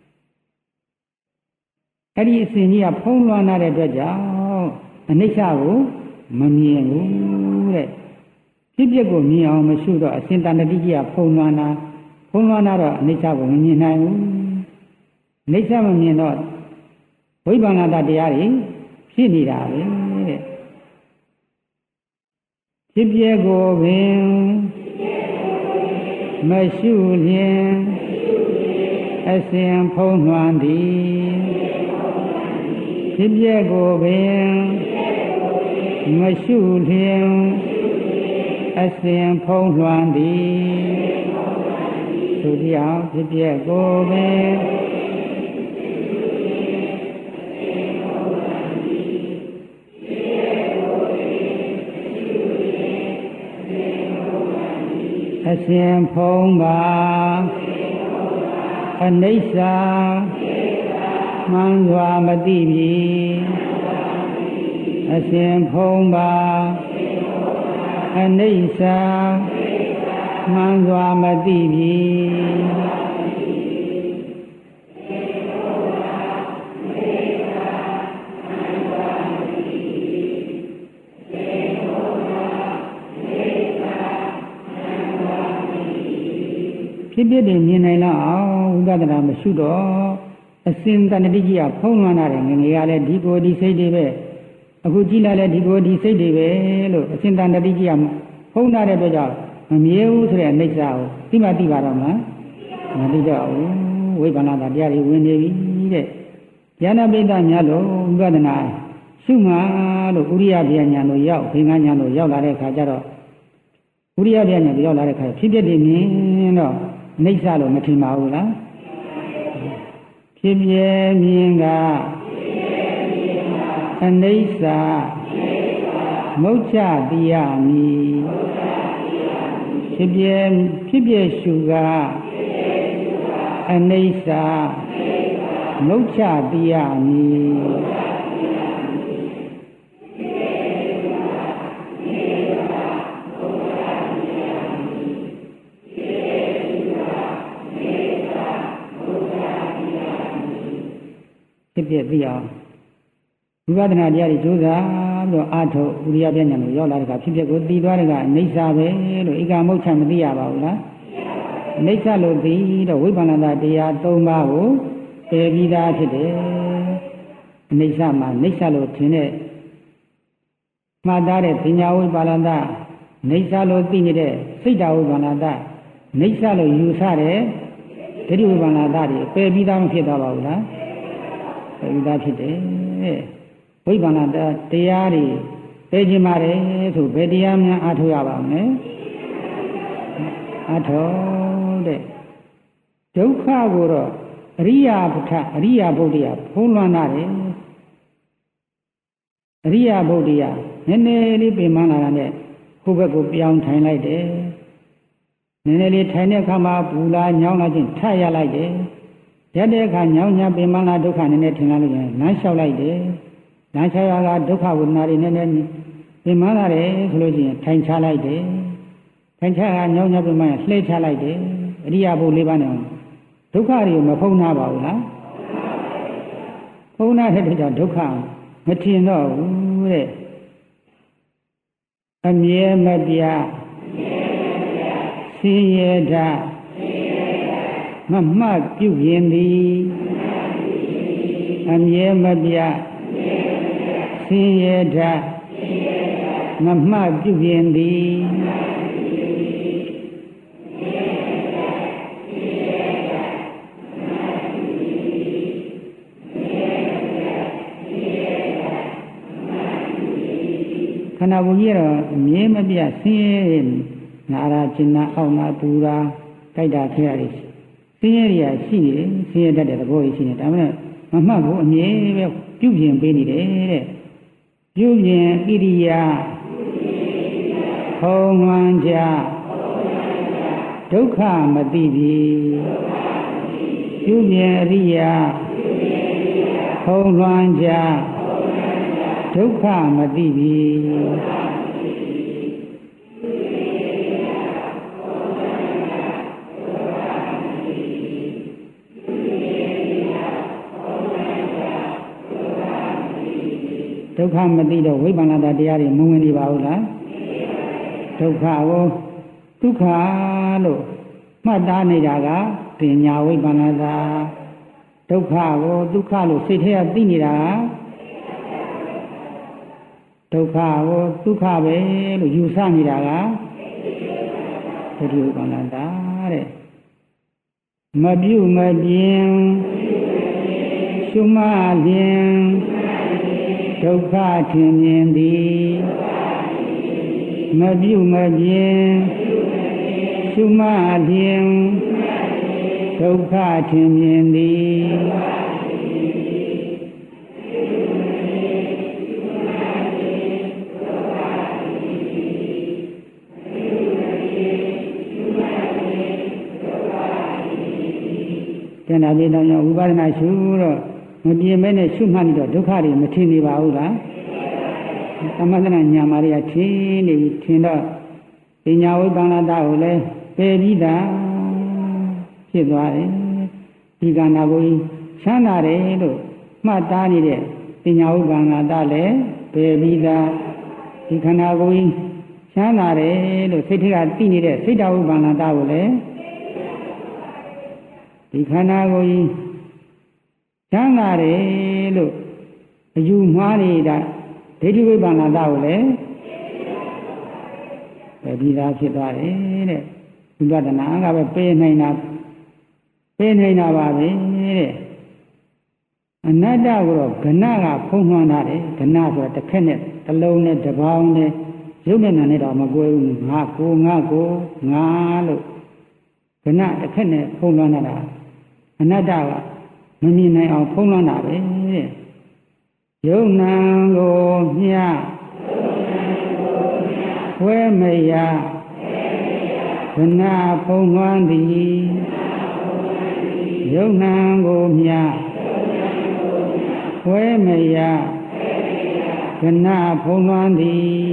အဲ့ဒီအစဉ်ကြီးကဖုံးလွှမ်းထားတဲ့အတွက်ကြောင့်အနိစ္စကိုမမြင်ဘူးတဲ့ဖြစ်ပျက်ကိုမြင်အောင်မရှုတော့အစဉ်တန်တတိကြီးကဖုံးလွှမ်းတာဖုံးလွှမ်းတာတော့အနိစ္စကိုမမြင်နိုင်ဘူးအနိစ္စမမြင်တော့ဝိပ္ပန္နတတရားတွေဖြစ်နေတာပဲတဲ့ဖြစ်ပျက်ကိုပင်မရှုလျင်အစဉ်ဖုံးလွှမ်းသည်ဖြစ်ပျက်ကိုပင်မရှုလျင်အစဉ်ဖုံးလွှမ်းသည်သူတရားဖြစ်ပျက်ကိုပင်အစဉ်ဖုံးပါအနိစ္စမှန်စွာမသိပြီအစဉ်ဖုံးပါအနိစ္စမှန်စွာမသိပြီဖြစ်ဖြစ်တွေမြင်နိုင်တော့အောင်ဝိပဿနာမရှုတော့အစဉ်တဏှတိကြီးကဖုံးလွှမ်းလာတယ်ငငယ်ကလည်းဒီကိုယ်ဒီစိတ်တွေပဲအခုကြည့်လာလဲဒီကိုယ်ဒီစိတ်တွေပဲလို့အစဉ်တဏှတိကြီးကဖုံးထားတဲ့အတွက်ကြောင့်မမြဲဘူးဆိုတဲ့အနိစ္စကိုသိမှသိပါတော့မလားမသိတော့ဘူးဝိပဿနာတရားတွေဝင်နေပြီတဲ့ဉာဏပိဋကများလို့ဝိပဿနာရှုမှလို့ဥရိယပြညာလို့ရောက်ခေင္ကညာလို့ရောက်လာတဲ့အခါကျတော့ဥရိယပြညာလို့ရောက်လာတဲ့အခါဖြစ်ဖြစ်တွေမြင်တော့အိဋ္ဌလို့မထင်ပါဘူးလားဖြစ်ပြမြင်ကအနိစ္စမုတ်ချတိယမည်ဖြစ်ပြဖြစ်ပြရှုကအနိစ္စမုတ်ချတိယမည်ဖြစ်ဖြစ်သိအောင်ဝိပဿနာတရားတွေကြိုးစားပြီးတော့အာထုဥရိယပြညာလို့ရောက်လာတဲ့အခါဖြစ်ဖြစ်ကိုသိသွားတဲ့ကအနိစ္စပဲလို့ဧကမုတ်ချမသိရပါဘူးလားအနိစ္စလို့သိတော့ဝိပဿနာတရား၃ပါးကိုပယ်ပြီးသားဖြစ်တယ်အနိစ္စမှာအနိစ္စလို့ထင်တဲ့မှတ်သားတဲ့ပညာဝိပါလန္တအနိစ္စလို့သိနေတဲ့စိတ်တဝိပါလန္တအနိစ္စလို့ယူဆတဲ့ဒိဋ္ဌိဝိပါလန္တတွေပယ်ပြီးသားမဖြစ်သွားပါဘူးလားပယ်ပြီးသားဖြစ်တယ်ဝိပဿနာတရားတွေသိခြင်းပါတယ်ဆိုဘယ်တရားများအားထုတ်ရပါမလဲအားထုတ်တဲ့ဒုက္ခကိုတော့အရိယာပဋ္ဌအရိယာဘုဒ္ဓရာဖုံးလွှမ်းတာတယ်အရိယာဘုဒ္ဓရာနည်းနည်းလေးပြင်မှန်းလာတာနဲ့ကိုယ့်ဘက်ကိုပြောင်းထိုင်လိုက်တယ်နည်းနည်းလေးထိုင်တဲ့အခါမှာပူလာညောင်းလာချင်းထရလိုက်တယ်ဒရတဲ့အခါညောင်းညာပင်မလားဒုက္ခနည်းနည်းထင်လာလို့ရင်လမ်းလျှောက်လိုက်တယ်လမ်းလျှောက်ရကဒုက္ခဝေဒနာတွေနည်းနည်းပင်မလာတယ်ဆိုလို့ရှိရင်ထိုင်ချလိုက်တယ်ထိုင်ချကညောင်းညာပင်မလှည့်ချလိုက်တယ်အရိယာဘုလေးပါးနဲ့ဒုက္ခတွေကိုမဖုံးနာပါဘူးလားဖုံးနာတဲ့ကြောင့်ဒုက္ခမထင်တော့ဘူးတဲ့အမြဲမပြတ်ဆင်းရဲတာမမှတ်ပြုရင်သည်အမြဲမပြတ်ဆင်းရဲတာမမှတ်ပြုရင်သည်ခန္ဓာကိုယ်ကြီးတော့အမြဲမပြတ်ဆင်းရဲနာရာကျင်နာအောင်နာပူရာကြိုက်တာခဲရတယ်ဆင်းရဲတွေရှိနေတယ်ဆင်းရဲတတ်တဲ့သဘောကြီးရှိနေဒါမှမမှတ်ဘူးအမြဲပဲပြုပြင်ပေးနေတယ်တဲ့ပြုပြင်ဣရိယာခုံမှန်ကြဒုက္ခမသိပြီပြုပြင်အရိယာခုံမှန်ကြဒုက္ခမသိပြီဒုက္ခမသိတော့ဝိပ္ပန္နတတရားတွေမဝင်နေပါဘူးလားဒုက္ခကိုဒုက္ခလို့မှတ်သားနေတာကပညာဝိပ္ပန္နတဒုက္ခကိုဒုက္ခလို့စိတ်ထဲကသိနေတာဒုက္ခကိုဒုက္ခပဲလို့ယူဆနေတာကဒုတိယဝိပ္ပန္နတတဲ့မပြုမပြင်းရှုမှလျင်ဒုက္ခထင်မြင်သည်မပြုမပြင်းရှုမှလျင်ဒုက္ခထင်မြင်သည်ကျန်တာပြေတော့ဝိပဿနာရှုတော့မပြင်းမဲနဲ့ရှုမှတ်နေတော့ဒုက္ခတွေမထင်နေပါဘူးလားသမထနာညာမာတွေကထင်နေပြီထင်တော့ပညာဝိပ္ပန္နတကိုလည်းပယ်ပြီးသားဖြစ်သွားတယ်ဒီကံနာကိုချမ်းသာတယ်လို့မှတ်သားနေတဲ့ပညာဝိပ္ပန္နတလည်းပယ်ပြီးသားဒီခန္ဓာကိုယ်ချမ်းသာတယ်လို့စိတ်ထဲကသိနေတဲ့စိတ်တဝိပ္ပန္နတကိုလည်းဒီခန္ဓာကိုယ်ချမ်းသာတယ်လို့အယူမှားနေတာဒိဋ္ဌိဝိပ္ပန္နတကိုလည်းပဲပြီးသားဖြစ်သွားတယ်တဲ့ဝိပဿနာကပဲပေးနိုင်တာပေးနိုင်တာပါပဲတဲ့အနတ္တကိုတော့ကဏကဖုံးလွှမ်းတာတယ်ကဏဆိုတာတစ်ခက်နဲ့တစ်လုံးနဲ့တစ်ပေါင်းနဲ့ရုပ်နဲ့နာနဲ့တော့မကွဲဘူးငါကိုငါကိုငါလို့ကဏတစ်ခက်နဲ့ဖုံးလွှမ်းတာအနတ္တကမမြင်နိုင်အောင်ဖုံးလွှမ်းတာပဲတဲ့ယုံနာကိုမြတ်ဝဲမရခဏဖုံးလွှမ်းသည်ယုံနာကိုမြတ်ဝဲမရခဏဖုံးလွှမ်းသည်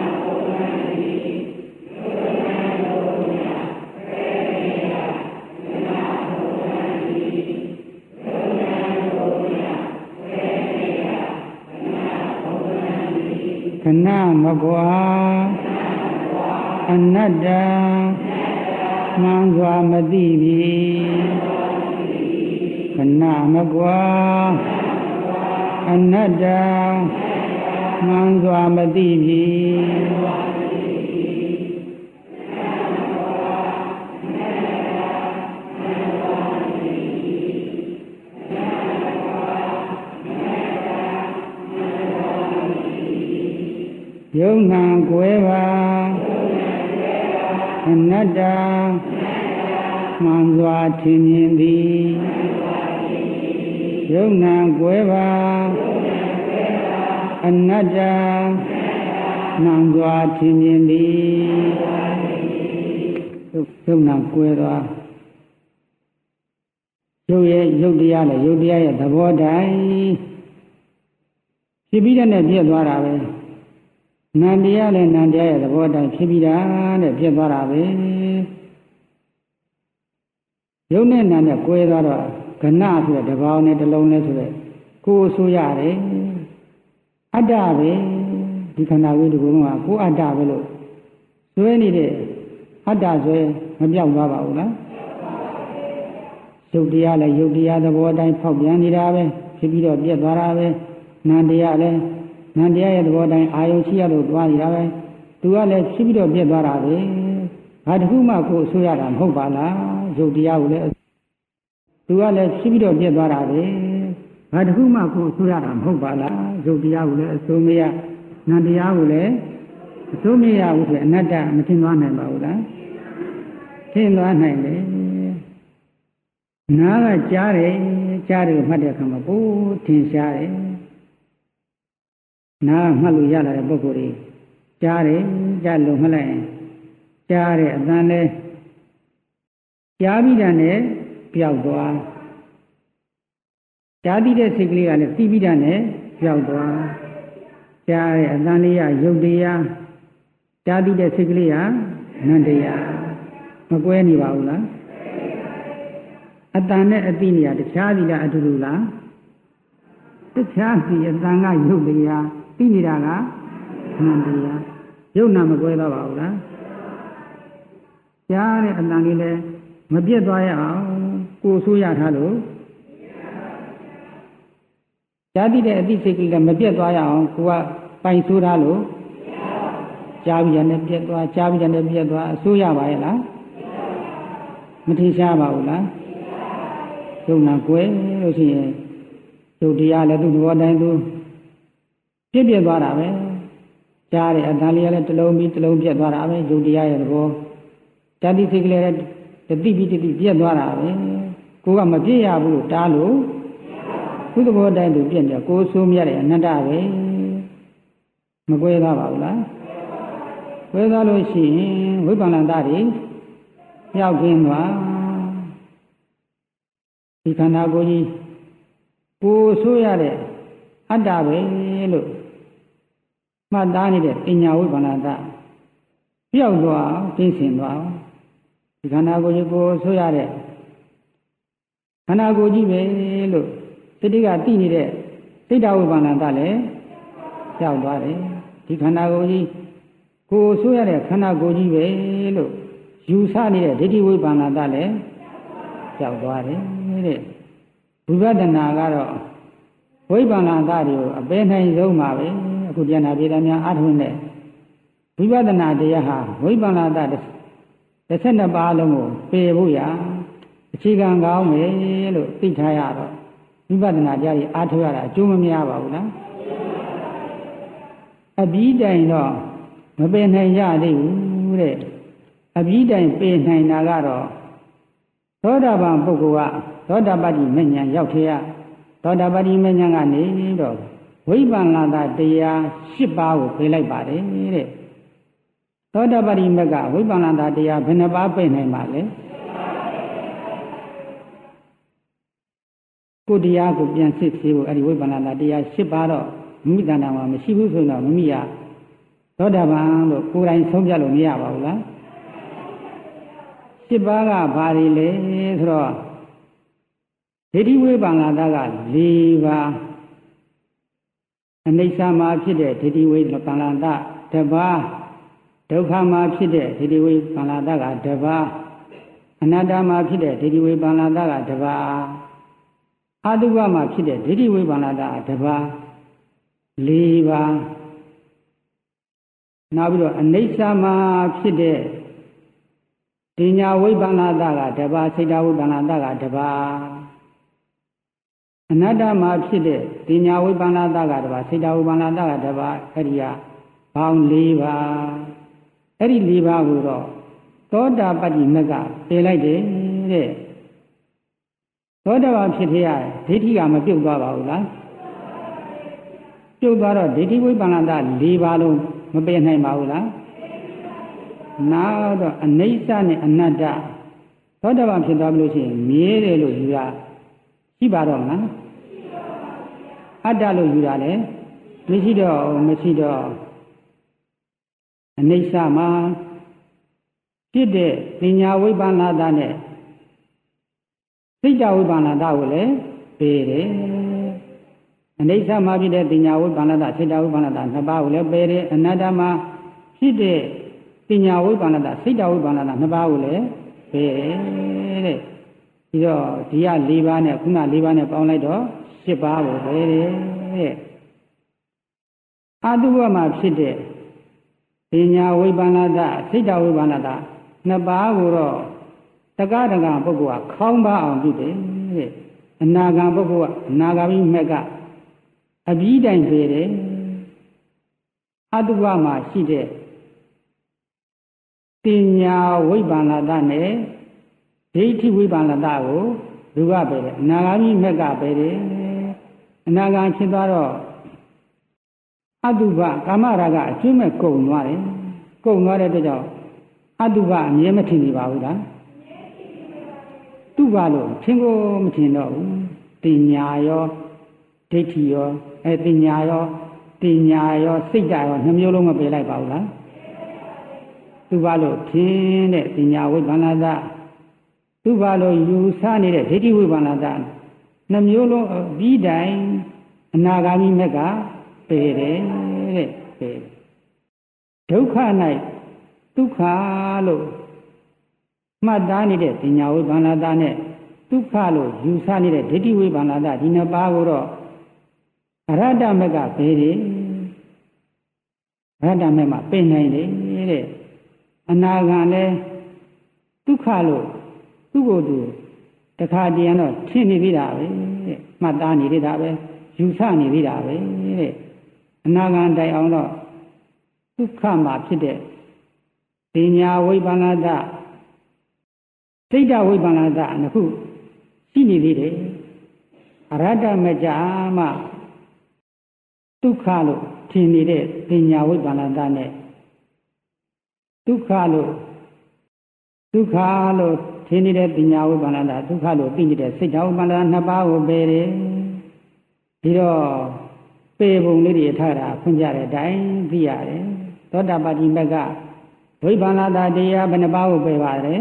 ခဏမကွာအနတ္တမှန်စွာမသိပြီခဏမကွာအနတ္တမှန်စွာမသိပြီယုံနာကွယ်ပါအနတ္တမှန်စွာထင်မြင်သည်ယုံနာကွယ်ပါအနတ္တမှန်စွာထင်မြင်သည်ယုံနာကွယ်သွားရုပ်ရဲ့ရုပ်တရားနဲ့ရုပ်တရားရဲ့သဘောတိုင်းဖြစ်ပြီးတဲ့နဲ့ပြည့်သွားတာပဲနာမ်တရားနဲ့နာမ်တရားရဲ့သဘောတိုင်းဖြစ်ပြီးတာနဲ့ပြည့်သွားတာပဲရုပ်နဲ့နာမ်နဲ့ကွဲသွားတော့ကဏဆိုတဲ့တပေါင်းနဲ့တစ်လုံးနဲ့ဆိုတဲ့ကိုယ်ဆိုရတယ်အတ္တပဲဒီခန္ဓာကိုယ်ဒီကုန်းကကိုယ်အတ္တပဲလို့ဆွဲနေတဲ့အတ္တဆွဲမပြောက်သွားပါဘူးလားရုပ်တရားလည်းရုပ်တရားသဘောတိုင်းဖောက်ပြန်နေတာပဲဖြစ်ပြီးတော့ပြည့်သွားတာပဲနာမ်တရားလည်းနာမ်တရားရဲ့သဘောတိုင်းအာယုရှိရလို့သွားနေတာပဲသူကလည်းဖြစ်ပြီးတော့ပြည့်သွားတာပဲဘာတစ်ခုမှကိုယ်ဆိုရတာမဟုတ်ပါလားရုပ်တရားကိုလည်းသူကလည်းဖြစ်ပြီးတော့ပြည့်သွားတာပဲဘာတစ်ခုမှကိုယ်ဆိုရတာမဟုတ်ပါလားရုပ်တရားကိုလည်းအစိုးမရနာမ်တရားကိုလည်းအစိုးမရဘူးဆိုအနတ္တမထင်သွားနိုင်ပါဘူးလားထင်သွားနိုင်တယ်နားကကြားတယ်ကြားတယ်မှတ်တဲ့အခါမှာပိုးထင်ရှားတယ်နားမှတ်လို့ရလာတဲ့ပုဂ္ဂိုလ်တွေကြားတယ်ကြားလို့မှတ်လိုက်ရင်ကြားတယ်အတန်လဲကြားပြီးတာနဲ့ပျောက်သွားကြားပြီးတဲ့စိတ်ကလေးကလည်းသိပြီးတာနဲ့ပျောက်သွားကြားတယ်အတန်လေးကရုပ်တရားကြားပြီးတဲ့စိတ်ကလေးကနန္တရားမကွဲနေပါဘူးလားအတန်နဲ့အသိနေရတခြားစီလားအတူတူလားတခြားစီအတန်ကရုပ်တရားသိနေတာကနန္တရားရုပ်နာမကွဲတော့ပါဘူးလားကြားတဲ့အတန်လေးလည်းမပြတ်သွားရအောင်ကိုယ်ဆိုးရထားလို့ကြားသိတဲ့အသိစိတ်ကလေးလည်းမပြတ်သွားရအောင်ကိုကပိုင်ဆိုးထားလို့ကြားပြီးရတယ်ပြတ်သွားကြားပြီးရတယ်ပြတ်သွားအဆိုးရပါရဲ့လားမထင်ရှားပါဘူးလားယုံနာကွယ်လို့ရှိရင်ယုတ်တရားလည်းသူ့သဘောတိုင်းသူပြည့်ပြည့်သွားတာပဲကြားတယ်အတန်လေးလည်းတစ်လုံးပြီးတစ်လုံးပြည့်သွားတာပဲယုတ်တရားရဲ့သဘောဓာတိစိတ်ကလေးလည်းတတိပြီးတတိပြည့်သွားတာပဲကိုကမပြည့်ရဘူးလို့တားလို့သူ့သဘောတိုင်းသူပြည့်တယ်ကိုဆိုးမြတ်တဲ့အနတ္တပဲမကွဲသွားပါဘူးလားကွဲသွားလို့ရှိရင်ဝိပဿနာတွေရောက်ခင်းသွားဒီခန္ဓာကိုယ်ကြီးကိုယ်ဆိုးရတဲ့အတ္တပဲလို့မှတ်သားနေတဲ့ပညာဝိပဿနာတပြောက်သွားကျင်းစင်သွားဒီခန္ဓာကိုယ်ကြီးကိုယ်ဆိုးရတဲ့ခန္ဓာကိုယ်ကြီးပဲလို့တတိကသိနေတဲ့စိတ်တဝိပဿနာတလည်းပြောက်သွားတယ်ဒီခန္ဓာကိုယ်ကြီးကိုယ်ဆိုးရတဲ့ခန္ဓာကိုယ်ကြီးပဲလို့ယူဆနေတဲ့ဒိဋ္ဌိဝိပဿနာတလည်းပြောက်သွားတယ်တဲ့ဝိပဿနာကတော့ဝိပဿနာသားတွေကိုအပေနိုင်ဆုံးပါပဲအခုပြန်လာပြည်သားများအားထုတ်တဲ့ဝိပဿနာတရားဟာဝိပဿနာသားတစ်ဆက်နှစ်ပါးလုံးကိုပယ်ဖို့ရအခြေခံကောင်းမယ်လို့သိထားရတော့ဝိပဿနာတရားကြီးအားထုတ်ရတာအကျိုးမများပါဘူးလားအပြီးတိုင်တော့မပယ်နိုင်ရသေးဘူးတဲ့အပြီးတိုင်ပယ်နိုင်တာကတော့သောတာပန်ပုဂ္ဂိုလ်ကသောတာပတိမဉ္ဇဉ်ရောက်သေးရသောတာပတိမဉ္ဇဉ်ကနေတော့ဝိပဿနာတရား၈ပါးကိုပြေးလိုက်ပါတယ်တဲ့သောတာပတိမကဝိပဿနာတရားဘယ်နှပါးပြေးနိုင်ပါလဲကိုတရားကိုပြန်စစ်ဆေးဖို့အဲ့ဒီဝိပဿနာတရား၈ပါးတော့မိမိတဏ္ဍာမှာမရှိဘူးဆိုတော့မိမိကသောတာပန်လို့ကိုယ်တိုင်ဆုံးဖြတ်လို့မရပါဘူးလား၈ပါးကဘာတွေလဲဆိုတော့ဒိဋ္ဌိဝိပဿနာက၄ပါးအနိစ္စမှာဖြစ်တဲ့ဒိဋ္ဌိဝိပဿနာတစ်ပါးဒုက္ခမှာဖြစ်တဲ့ဒိဋ္ဌိဝိပဿနာကတစ်ပါးအနတ္တမှာဖြစ်တဲ့ဒိဋ္ဌိဝိပဿနာကတစ်ပါးအတုပမှာဖြစ်တဲ့ဒိဋ္ဌိဝိပဿနာတစ်ပါး၄ပါးနောက်ပြီးတော့အနိစ္စမှာဖြစ်တဲ့ပညာဝိပဿနာကတစ်ပါးစိတ်တဝိပဿနာကတစ်ပါးအနတ္တမှာဖြစ်တဲ့ပညာဝိပဿနာကတစ်ပါးစိတ်တဝိပဿနာကတစ်ပါးအဲ့ဒီကပေါင်း၄ပါးအဲ့ဒီ၄ပါးကိုတော့သောတာပတ္တိမကပြေလိုက်တယ်တဲ့သောတာပန်ဖြစ်သေးရဒိဋ္ဌိကမပြုတ်သွားပါဘူးလားပြုတ်သွားတော့ဒိဋ္ဌိဝိပဿနာ၄ပါးလုံးမပယ်နိုင်ပါဘူးလားနောက်တော့အနိစ္စနဲ့အနတ္တသောတာပန်ဖြစ်သွားပြီလို့ရှိရင်မြဲတယ်လို့ယူရရှိပါတော့မလားအတ္တလို့ယူတာလေမရှိတော့မရှိတော့အနိစ္စမှာဖြစ်တဲ့ပညာဝိပ္ပန္နတာနဲ့စိတ်တဝိပ္ပန္နတာကိုလည်းပေတယ်အနိစ္စမှာဖြစ်တဲ့ပညာဝိပ္ပန္နတာစိတ်တဝိပ္ပန္နတာနှစ်ပါးကိုလည်းပေတယ်အနတ္တမှာဖြစ်တဲ့ပညာဝိပ္ပန္နတာစိတ်တဝိပ္ပန္နတာနှစ်ပါးကိုလည်းပေတယ်တဲ့ပြီးတော့ဒီက၄ပါးနဲ့ခုန၄ပါးနဲ့ပေါင်းလိုက်တော့၈ပါးကိုပေတယ်တဲ့အတုဝမှာဖြစ်တဲ့ပညာဝိပ္ပန္နတာစိတ်တဝိပ္ပန္နတာနှစ်ပါးကိုတော့တက္ကတကပုဂ္ဂိုလ်ကခေါင်းပါအောင်ပြုတယ်တဲ့အနာဂံပုဂ္ဂိုလ်ကအနာဂါမိမက်ကအပြီးတိုင်ပေတယ်အတုဝမှာရှိတဲ့ပညာဝိပ္ပန္နတာနဲ့ဒိဋ္ဌိဝိပ္ပန္နတာကိုလူကပဲတယ်အနာဂါမိမက်ကပဲတယ်အနာဂံဖြစ်သွားတော့အတုပကာမရာဂအကျွမ်းမဲ့ကုန်သွားတယ်ကုန်သွားတဲ့အတွက်ကြောင့်အတုပအမြဲမထင်နေပါဘူးလားတုပလို့ထင်ကိုမထင်တော့ဘူးပညာရောဒိဋ္ဌိရောအဲပညာရောပညာရောစိတ်ဓာတ်ရောနှမျိုးလုံးမပယ်လိုက်ပါဘူးလားတုပလို့ထင်တဲ့ပညာဝိပ္ပန္နတာတုပလို့ယူဆနေတဲ့ဒိဋ္ဌိဝိပ္ပန္နတာနှမျိုးလုံးပြီးတိုင်အနာဂါမိမက်ကပယ်တယ်တဲ့ပယ်ဒုက္ခ၌ဒုက္ခလို့မှတ်သားနေတဲ့ပညာဝိပ္ပန္နတာနဲ့ဒုက္ခလို့ယူဆနေတဲ့ဒိဋ္ဌိဝိပ္ပန္နတာဒီနှစ်ပါးကိုတော့အရဟတမက်ကပယ်တယ်အရဟတမက်မှာပယ်နိုင်တယ်တဲ့အနာဂံလဲဒုက္ခလို့သူ့ကိုယ်သူတခါတည်းတော့ထင်နေသေးတာပဲတဲ့မှတ်သားနေသေးတာပဲယူဆနေသေးတာပဲတဲ့အနာဂံတိုင်အောင်တော့ဒုက္ခမှာဖြစ်တဲ့ပညာဝိပ္ပန္နတာစိတ်တဝိပ္ပန္နတာနှစ်ခုရှိနေသေးတယ်အရဟတမကြမှာဒုက္ခလို့ထင်နေတဲ့ပညာဝိပ္ပန္နတာနဲ့ဒုက္ခလို့ဒုက္ခလို့ထင်နေတဲ့ပညာဝိပ္ပန္နတာဒုက္ခလို့သိနေတဲ့စိတ်တဝိပ္ပန္နတာနှစ်ပါးကိုပယ်တယ်ပြီးတော့ပေပုံလေးတွေထားတာဖွင့်ကြတဲ့အတိုင်းသိရတယ်သောတာပတိမက်ကဝိပ္ပန္နတာတရားဘယ်နှပါးကိုပယ်ပါတယ်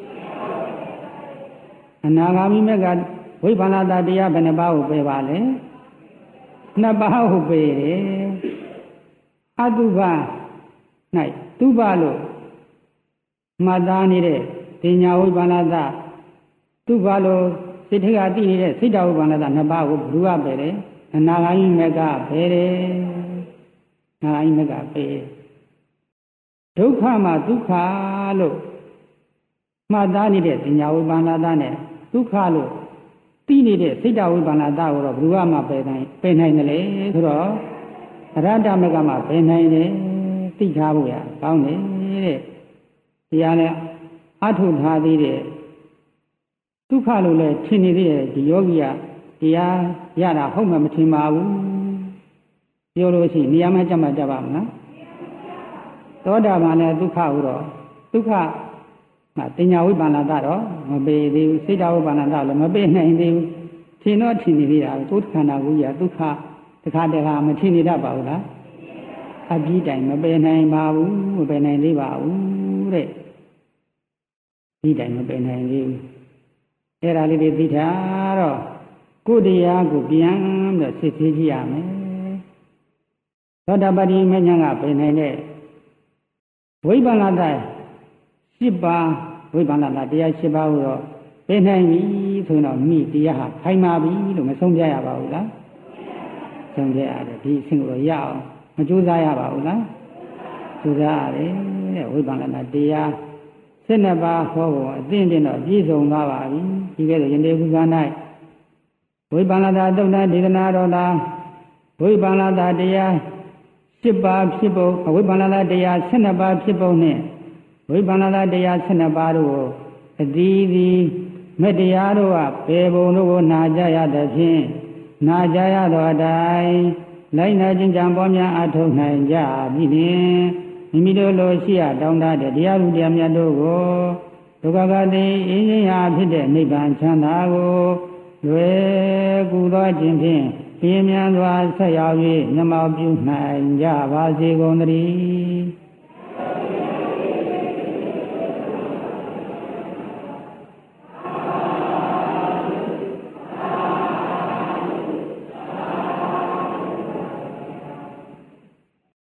အနာဂါမိမက်ကဝိပ္ပန္နတာတရားဘယ်နှပါးကိုပယ်ပါလဲနှစ်ပါးကိုပယ်တယ်အတုပ၌တုပလို့မှတ်သားနေတဲ့ပညာဝိပ္ပန္နတာတုပလို့စိတ်ထက်ကသိနေတဲ့စိတ်တဝိပ္ပန္နတာနှစ်ပါးကိုဘုရားပယ်တယ်အနာဂါမိမက်ကပယ်တယ်အနာဂါမိမက်ကပယ်ဒုက္ခမှာဒုက္ခလို့မှတ်သားနေတဲ့ပညာဝိပ္ပန္နတာနဲ့ဒုက္ခလို့သိနေတဲ့စိတ်တဝိပ္ပန္နတာကိုတော့ဘုရားမှာပယ်နိုင်ပယ်နိုင်တယ်လေဆိုတော့အရဟတမက်ကမှာပယ်နိုင်တယ်သိထားဖို့ရကောင်းတယ်တဲ့တရားနဲ့အထုထားသေးတဲ့ဒုက္ခလို့လည်းထင်နေသေးတယ်ဒီယောဂီကတရားရတာဟုတ်မှမထင်ပါဘူးပြောလို့ရှိရင်နေရာမှကြမှာကြပါမလားသောတာပန်နဲ့ဒုက္ခဟုတော့ဒုက္ခမှာပညာဝိပ္ပန္နတာတော့မပေသေးဘူးစိတ်တဝိပ္ပန္နတာလည်းမပေနိုင်သေးဘူးထင်တော့ထင်နေသေးတာကိုယ်ခန္ဓာကိုယ်ကြီးကဒုက္ခတခါတခါမထင်နေတတ်ပါဘူးလားအပြီးတိုင်မပေနိုင်ပါဘူးမပေနိုင်သေးပါဘူးတဲ့ဒီတိုင်မပေနိုင်သေးဘူးအဲ့ဒါလေးတွေသိထားတော့ကိုယ်တရားကိုပြန်ပြီးတော့စစ်ဆေးကြည့်ရမယ်သောတာပတိမဉ္ဇဉ်ကပယ်နိုင်တဲ့ဝိပ္ပန္နတာ၈ပါးဝိပ္ပန္နတာတရား၈ပါးကိုတော့ပယ်နိုင်ပြီဆိုရင်တော့မိတရားဟာခိုင်မာပြီလို့မဆုံးဖြတ်ရပါဘူးလားဆုံးဖြတ်ရတယ်ဒီအဆင့်ကိုတော့ရအောင်မကြိုးစားရပါဘူးလားကြိုးစားရတယ်တဲ့ဝိပ္ပန္နတာတရား၁၂ပါးဟောဖို့အသင့်တင်တော့ပြည့်စုံသွားပါပြီဒီကဲဆိုယနေ့ခုက၌ဝိပ္ပန္နတာသုတ်တဒေသနာတော်လားဝိပ္ပန္နတာတရား၈ပါးဖြစ်ပုံဝိပ္ပန္နတာတရား၁၂ပါးဖြစ်ပုံနဲ့ဝိပ္ပန္နတာတရား၁၂ပါးတို့ကိုအသီးသီးမတရားတို့ကပေပုံတို့ကိုနာကြရသဖြင့်နာကြရသောအတိုင်းလိုက်နာခြင်းကြောင့်ပေါ်များအထောက်နိုင်ကြပြီဖြင့်မိမိတို့လိုရှိရတောင်းတတဲ့တရားလူတရားမြတ်တို့ကိုဒုက္ခကတိအင်းချင်းရာဖြစ်တဲ့နိဗ္ဗာန်ချမ်းသာကိုလွယ်ကူသောခြင်းဖြင့်ပြင်းမြန်စွာဆက်ရောက်၍မျက်မှောက်ပြုနိုင်ကြပါစေကုန်သတည်း